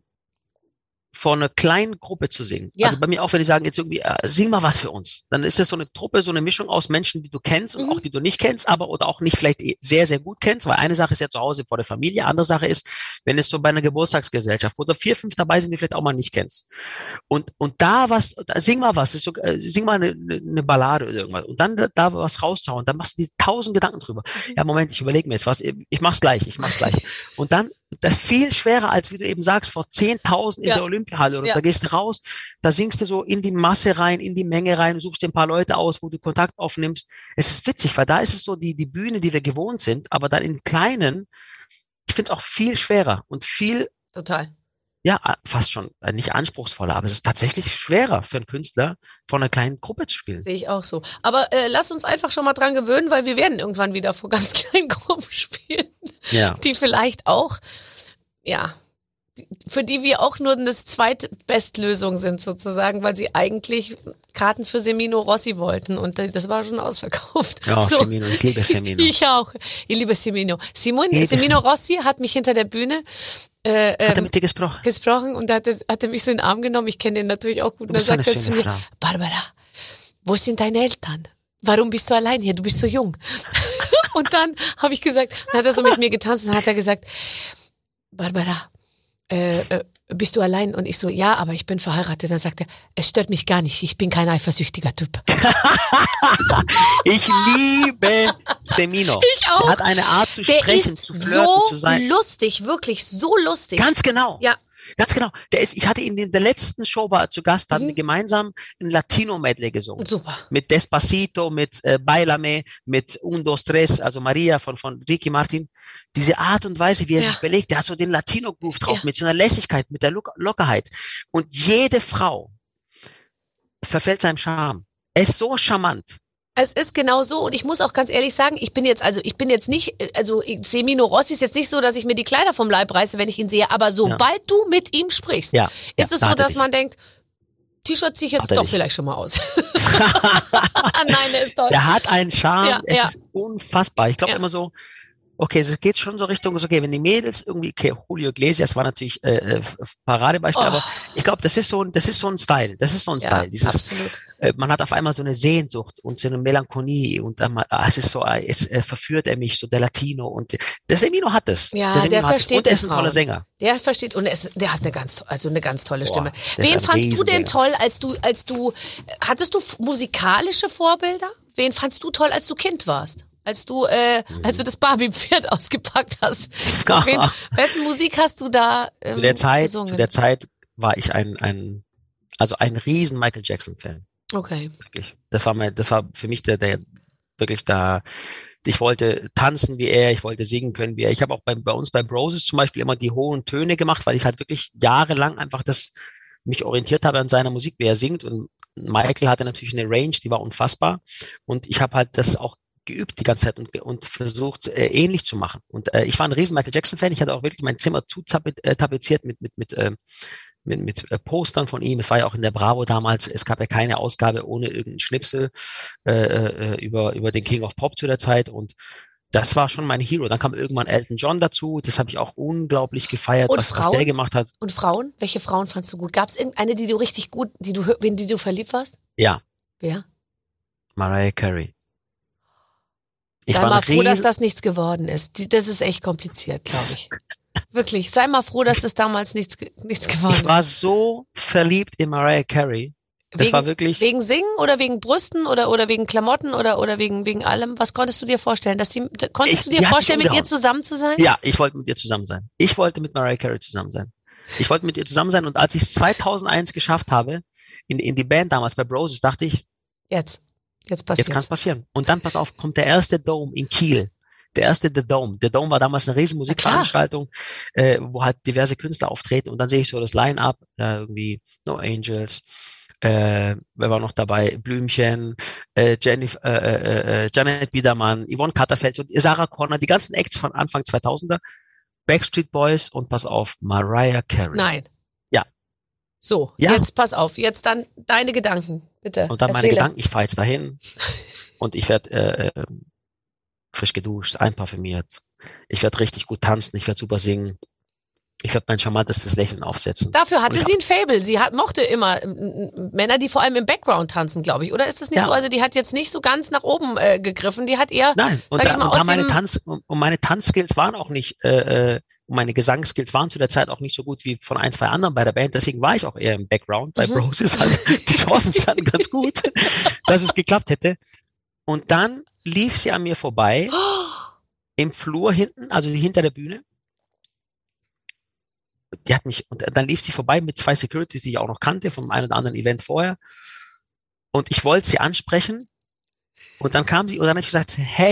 vor einer kleinen Gruppe zu singen. Ja. Also bei mir auch, wenn die sagen, jetzt irgendwie, äh, sing mal was für uns. Dann ist das so eine Truppe, so eine Mischung aus Menschen, die du kennst und Mhm. auch die du nicht kennst, aber oder auch nicht vielleicht eh sehr, sehr gut kennst, weil eine Sache ist ja zu Hause vor der Familie, andere Sache ist, wenn es so bei einer Geburtstagsgesellschaft, wo da vier, fünf dabei sind, die vielleicht auch mal nicht kennst. Und, und da was, da, sing mal was, ist so, äh, sing mal eine, eine Ballade oder irgendwas und dann da, da was rauszuhauen, dann machst du dir tausend Gedanken drüber. Ja, Moment, ich überlege mir jetzt was, ich mach's gleich, ich mach's gleich. Und dann, das ist viel schwerer, als wie du eben sagst, vor zehntausend in Ja. der Olympiahalle oder Ja. da gehst du raus, da singst du so in die Masse rein, in die Menge rein, suchst dir ein paar Leute aus, wo du Kontakt aufnimmst. Es ist witzig, weil da ist es so die, die Bühne, die wir gewohnt sind, aber dann in kleinen, ich finde es auch viel schwerer und viel, Total. ja, fast schon äh, nicht anspruchsvoller, aber es ist tatsächlich schwerer für einen Künstler, vor einer kleinen Gruppe zu spielen. Sehe ich auch so. Aber äh, lass uns einfach schon mal dran gewöhnen, weil wir werden irgendwann wieder vor ganz kleinen Gruppen spielen. Ja. die vielleicht auch, ja, für die wir auch nur eine Zweitbestlösung sind sozusagen, weil sie eigentlich Karten für Semino Rossi wollten und das war schon ausverkauft. Ja, so. Semino, ich liebe Semino. Ich auch. Ich liebe Semino. Simon, Liebe Semino Rossi hat mich hinter der Bühne äh, Hat er ähm, mit dir gesprochen? gesprochen und da hat er, hat er mich so in den Arm genommen. Ich kenne den natürlich auch gut. Du Und dann bist eine sagt er zu schöne mir, Frau. Barbara, wo sind deine Eltern? Warum bist du allein hier? Du bist so jung. Und dann habe ich gesagt, dann hat er so mit mir getanzt und dann hat er gesagt, Barbara, äh, äh, bist du allein? Und ich so, ja, aber ich bin verheiratet. Dann sagt er, es stört mich gar nicht, ich bin kein eifersüchtiger Typ. Ich liebe Semino. Ich auch. Er hat eine Art zu Der sprechen, ist zu flirten, so zu sein. lustig, wirklich so lustig. Ganz genau. Ja. Ganz genau. Der ist, ich hatte ihn in der letzten Show war er zu Gast, da hatten Mhm. wir gemeinsam ein Latino-Medley gesungen. Super. Mit Despacito, mit äh, Bailame, mit Un, Dos, Tres, also Maria von, von Ricky Martin. Diese Art und Weise, wie er Ja. sich belegt, der hat so den Latino-Groove drauf, Ja. mit so einer Lässigkeit, mit der Lock- Lockerheit. Und jede Frau verfällt seinem Charme. Er ist so charmant. Es ist genau so und ich muss auch ganz ehrlich sagen, ich bin jetzt, also ich bin jetzt nicht, also Semino Rossi ist jetzt nicht so, dass ich mir die Kleider vom Leib reiße, wenn ich ihn sehe, aber sobald du mit ihm sprichst, Ja. ist ja, es da so, hat er dass dich. man denkt, T-Shirt ziehe ich Hat jetzt er doch dich. vielleicht schon mal aus. Nein, der ist toll. Der hat einen Charme, Ja, es ja. ist unfassbar. Ich glaube Ja. immer so, okay, es geht schon so Richtung, so, okay, wenn die Mädels irgendwie, okay, Julio Iglesias war natürlich äh, äh, Paradebeispiel, Oh. aber ich glaube, das ist so ein, das ist so ein Style, das ist so ein Ja, Style. Dieses, absolut. äh, man hat auf einmal so eine Sehnsucht und so eine Melancholie und dann mal, ah, es ist so, ah, jetzt äh, verführt er mich, so der Latino und der Semino hat es. Ja, der, Semino der hat es. versteht Und er ist die ein toller Frauen. Sänger. Der versteht und er ist, der hat eine ganz, also eine ganz tolle Boah, Stimme. der ist Wen ein fandst du denn Riesensänger. toll, als du, als du, hattest du f- musikalische Vorbilder? Wen fandst du toll, als du Kind warst? Als du, äh, Mhm. als du das Barbie-Pferd ausgepackt hast? Wen, wessen Musik hast du da ähm, Zu der Zeit, gesungen? zu der Zeit war ich ein, ein, also ein riesen Michael Jackson Fan. Okay. Wirklich. Das war mein, das war für mich der, der wirklich da. Ich wollte tanzen wie er, ich wollte singen können wie er. Ich habe auch bei, bei uns bei Broses zum Beispiel immer die hohen Töne gemacht, weil ich halt wirklich jahrelang einfach das mich orientiert habe an seiner Musik, wie er singt. Und Michael hatte natürlich eine Range, die war unfassbar. Und ich habe halt das auch geübt die ganze Zeit und, und versucht äh, ähnlich zu machen. Und äh, ich war ein riesen Michael Jackson Fan. Ich hatte auch wirklich mein Zimmer zu äh, tapeziert mit mit mit ähm, mit, mit äh, Postern von ihm. Es war ja auch in der Bravo damals. Es gab ja keine Ausgabe ohne irgendeinen Schnipsel äh, äh, über über den King of Pop zu der Zeit. Und das war schon mein Hero. Dann kam irgendwann Elton John dazu. Das habe ich auch unglaublich gefeiert, Und was, was Frauen? der gemacht hat. Und Frauen? Welche Frauen fandst du gut? Gab es irgendeine, die du richtig gut, die du, in die du verliebt warst? Ja, Wer? Mariah Carey. Ich Sei war mal ein froh, dass riesen- das nichts geworden ist. Die- Das ist echt kompliziert, glaube ich. Wirklich. Sei mal froh, dass das damals nichts, ge- nichts geworden Ich ist. war so verliebt in Mariah Carey. Das wegen, war wirklich. wegen Singen oder wegen Brüsten oder, oder wegen Klamotten oder, oder wegen, wegen allem? Was konntest du dir vorstellen? Dass die, konntest Ich- du die dir hat mich vorstellen, mit ihr umgehauen. zusammen zu sein? Ja, ich wollte mit ihr zusammen sein. Ich wollte mit Mariah Carey zusammen sein. Ich wollte mit ihr zusammen sein und als ich es zweitausendeins geschafft habe, in, in die Band damals bei Broses, dachte ich, Jetzt. Jetzt jetzt kann es passiert. passieren. Und dann, pass auf, kommt der erste Dome in Kiel. Der erste The Dome. The Dome war damals eine riesen Musikveranstaltung, äh, wo halt diverse Künstler auftreten und dann sehe ich so das Line-Up, äh, irgendwie No Angels, äh, wer war noch dabei? Blümchen, äh, Jennifer, äh, äh, äh, Janet Biedermann, Yvonne Katterfeld und Sarah Connor, die ganzen Acts von Anfang zweitausender, Backstreet Boys und pass auf, Mariah Carey. Nein. Ja. So, Ja. jetzt pass auf. Jetzt dann deine Gedanken, bitte. Und dann meine Erzähle. Gedanken, ich fahre jetzt dahin und ich werde äh, äh, frisch geduscht, einparfümiert. Ich werde richtig gut tanzen, ich werde super singen. Ich werde mein charmantestes Lächeln aufsetzen. Dafür hatte Und ich sie ein Faible. Sie hat, mochte immer ähm, ähm, Männer, die vor allem im Background tanzen, glaube ich. Oder ist das nicht Ja. so? Also die hat jetzt nicht so ganz nach oben äh, gegriffen. Die hat eher, Nein, und, sag ich da, mal, und aus da meine dem- Tanz und und meine Tanzskills waren auch nicht, äh, äh, und meine Gesangsskills waren zu der Zeit auch nicht so gut wie von ein, zwei anderen bei der Band. Deswegen war ich auch eher im Background bei Mhm. Broses. Also die Chancen standen ganz gut, dass es geklappt hätte. Und dann lief sie an mir vorbei im Flur hinten, also hinter der Bühne. Die hat mich, und dann lief sie vorbei mit zwei Securities, die ich auch noch kannte, vom einen oder anderen Event vorher. Und ich wollte sie ansprechen. Und dann kam sie, und dann habe ich gesagt, hey,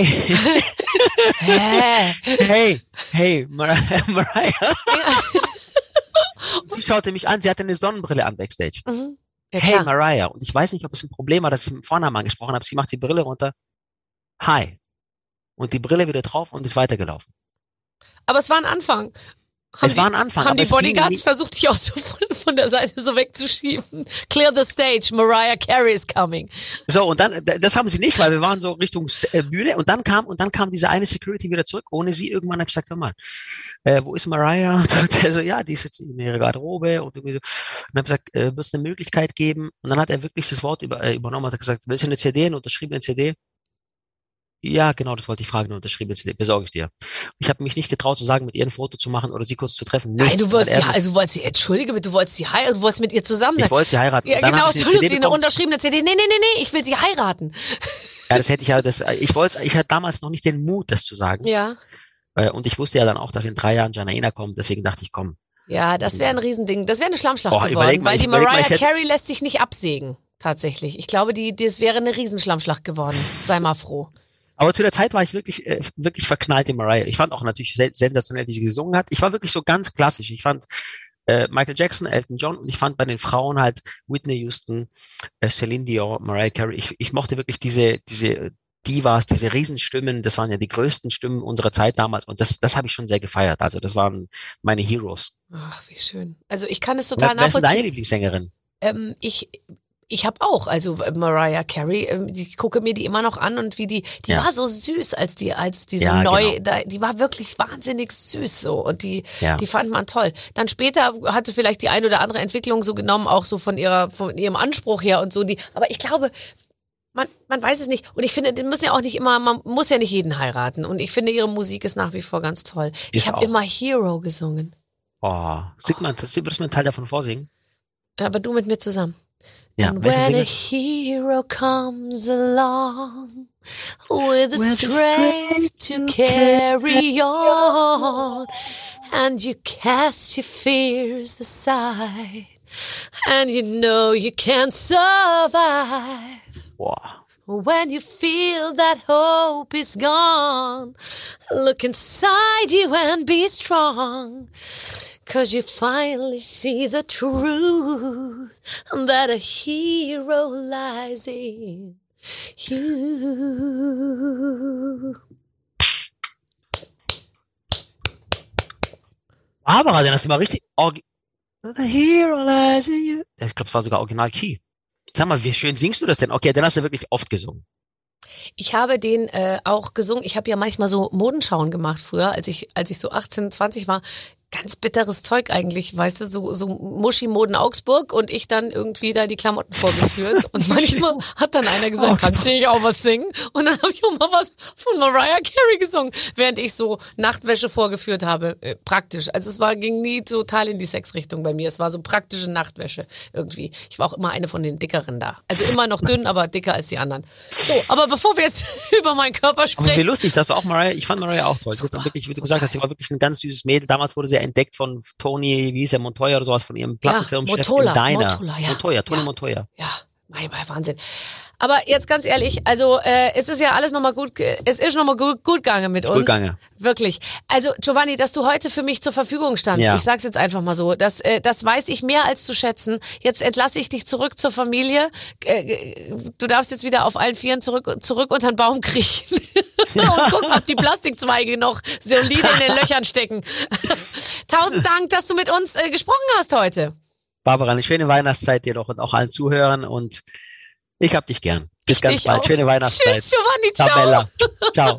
Hä? hey, hey, Mar Mariah. Ja. Sie schaute mich an, sie hatte eine Sonnenbrille an Backstage. Mhm. Ja, Hey, klar. Mariah. Und ich weiß nicht, ob es ein Problem war, dass ich sie mit Vornamen angesprochen habe. Sie macht die Brille runter. Hi. Und die Brille wieder drauf und ist weitergelaufen. Aber es war ein Anfang. Haben es die, war ein Anfang. Haben aber die es ging Bodyguards nie- versucht, dich auch so von, von der Seite so wegzuschieben? Clear the stage, Mariah Carey is coming. So, und dann, das haben sie nicht, weil wir waren so Richtung äh, Bühne und dann kam, und dann kam diese eine Security wieder zurück, ohne sie. Irgendwann habe ich gesagt, hör mal, äh, wo ist Mariah? Und der so, ja, die ist jetzt in ihrer Garderobe und irgendwie so. Und dann habe ich gesagt, äh, wird es eine Möglichkeit geben? Und dann hat er wirklich das Wort über, äh, übernommen, hat gesagt, willst du eine C D, eine unterschriebene C D? Ja, genau, das wollte ich fragen, eine unterschriebene C D, besorge ich dir. Ich habe mich nicht getraut zu sagen, mit ihr ein Foto zu machen oder sie kurz zu treffen. Nichts, Nein, du wolltest weil sie, er- also, du wolltest sie, entschuldige bitte, du wolltest sie heiraten, du wolltest mit ihr zusammen sein. ich wollte sie heiraten. Ja, Und dann genau, habe so ich du eine C D sie eine bekommen. unterschriebene C D. Nee, nee, nee, nee, ich will sie heiraten. Ja, das hätte ich ja, das, ich wollte, ich hatte damals noch nicht den Mut, das zu sagen. Ja. Äh, Und ich wusste ja dann auch, dass in drei Jahren Janaina kommt, deswegen dachte ich, komm. Ja, das wäre ein Riesending. Das wäre eine Schlammschlacht Boah, geworden, überleg mal, weil ich die überleg mal, Mariah ich hätte- Carey lässt sich nicht absägen. Tatsächlich. Ich glaube, die, das wäre eine Riesenschlammschlacht geworden. Sei mal froh. Aber zu der Zeit war ich wirklich, äh, wirklich verknallt in Mariah. Ich fand auch natürlich se- sensationell, wie sie gesungen hat. Ich war wirklich so ganz klassisch. Ich fand äh, Michael Jackson, Elton John und ich fand bei den Frauen halt Whitney Houston, äh, Celine Dion, Mariah Carey. Ich, ich mochte wirklich diese, diese Divas, diese Riesenstimmen. Das waren ja die größten Stimmen unserer Zeit damals und das, das habe ich schon sehr gefeiert. Also das waren meine Heroes. Ach, wie schön. Also ich kann es total Wer, wer ist denn deine nachvollziehen. Lieblingssängerin? Ähm, ich ich habe auch, also äh, Mariah Carey, ähm, ich gucke mir die immer noch an und wie die, die Ja. war so süß, als die, als die so Ja, neu, genau. da, die war wirklich wahnsinnig süß so und die, Ja. die fand man toll. Dann später hatte vielleicht die ein oder andere Entwicklung so genommen, auch so von ihrer, von ihrem Anspruch her und so. Die, aber ich glaube, man, man weiß es nicht. Und ich finde, die müssen ja auch nicht immer, man muss ja nicht jeden heiraten. Und ich finde, ihre Musik ist nach wie vor ganz toll. ich Ist habe auch. immer Hero gesungen. Oh, singt man, das, würdest du mir einen Teil davon vorsingen? Aber du mit mir zusammen. Ja, And welchen when a Single? hero comes along with the With the strength to carry on, and you cast your fears aside, and you know you can survive. Boah. When you feel that hope is gone, look inside you and be strong. 'Cause you finally see the truth that a hero lies in you. Barbara, dann hast du mal richtig. Orgi- The hero lies in you. Ich glaube, es war sogar Original Key. Sag mal, wie schön singst du das denn? Okay, dann hast du wirklich oft gesungen. Ich habe den äh, auch gesungen. Ich habe ja manchmal so Modenschauen gemacht früher, als ich als ich so achtzehn, zwanzig war. Ganz bitteres Zeug eigentlich, weißt du, so, so Muschi-Moden Augsburg und ich dann irgendwie da die Klamotten vorgeführt und manchmal hat dann einer gesagt, kannst du nicht auch was singen? Und dann habe ich auch mal was von Mariah Carey gesungen, während ich so Nachtwäsche vorgeführt habe, äh, praktisch. Also es war, ging nie total in die Sexrichtung bei mir, es war so praktische Nachtwäsche irgendwie. Ich war auch immer eine von den Dickeren da. Also immer noch dünn, aber dicker als die anderen. So, aber bevor wir jetzt über meinen Körper Aber wie sprechen. lustig, dass du auch Mariah, ich fand Mariah auch toll. Sie hat auch wirklich, wie du gesagt hast, sie war wirklich ein ganz süßes Mädel. Damals wurde sie ja entdeckt von Tony, wie hieß er, Montoya oder sowas, von ihrem Plattenfirmenchef Motola, im Diner. Motola, ja. Montoya, Tony Ja. Montoya. Ja, mein, mein Wahnsinn. Aber jetzt ganz ehrlich, also äh, es ist ja alles nochmal gut, ge- es ist nochmal gut, gut gegangen mit uns. Gut gegangen. Wirklich. Also Giovanni, dass du heute für mich zur Verfügung standst, Ja. ich sag's jetzt einfach mal so, das, äh, das weiß ich mehr als zu schätzen. Jetzt entlasse ich dich zurück zur Familie. Äh, du darfst jetzt wieder auf allen Vieren zurück, zurück unter den Baum kriechen. Und gucken, ob die Plastikzweige noch solide in den Löchern stecken. Tausend Dank, dass du mit uns äh, gesprochen hast heute. Barbara, eine schöne Weihnachtszeit dir doch und auch allen Zuhörern und ich hab dich gern. Bis Ich ganz dich bald. auch. Schöne Weihnachtszeit. Tschüss, Giovanni, ciao. Tabella. Ciao.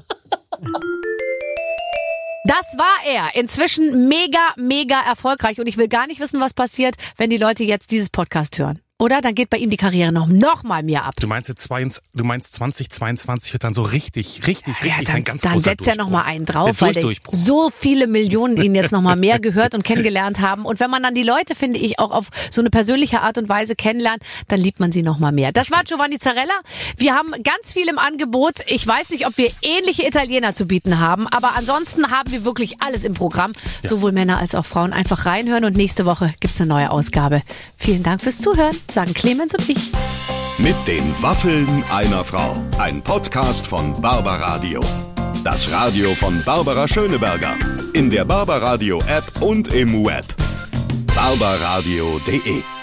Das war er. Inzwischen mega, mega erfolgreich. Und ich will gar nicht wissen, was passiert, wenn die Leute jetzt dieses Podcast hören. Oder? Dann geht bei ihm die Karriere noch, noch mal mehr ab. Du meinst, jetzt zwei, du meinst zwanzig zweiundzwanzig wird dann so richtig, richtig, richtig Ja, dann, sein ganz dann großer setzt er noch mal Durchbruch. einen drauf, Der weil der Durchbruch. so viele Millionen ihn jetzt noch mal mehr gehört und kennengelernt haben. Und wenn man dann die Leute, finde ich, auch auf so eine persönliche Art und Weise kennenlernt, dann liebt man sie noch mal mehr. Das war Giovanni Zarella. Wir haben ganz viel im Angebot. Ich weiß nicht, ob wir ähnliche Italiener zu bieten haben, aber ansonsten haben wir wirklich alles im Programm. Sowohl Männer als auch Frauen. Einfach reinhören und nächste Woche gibt's eine neue Ausgabe. Vielen Dank fürs Zuhören, sagen Clemens und ich. Mit den Waffeln einer Frau. Ein Podcast von Barbaradio. Das Radio von Barbara Schöneberger. In der Barbaradio App und im Web. barbaradio punkt de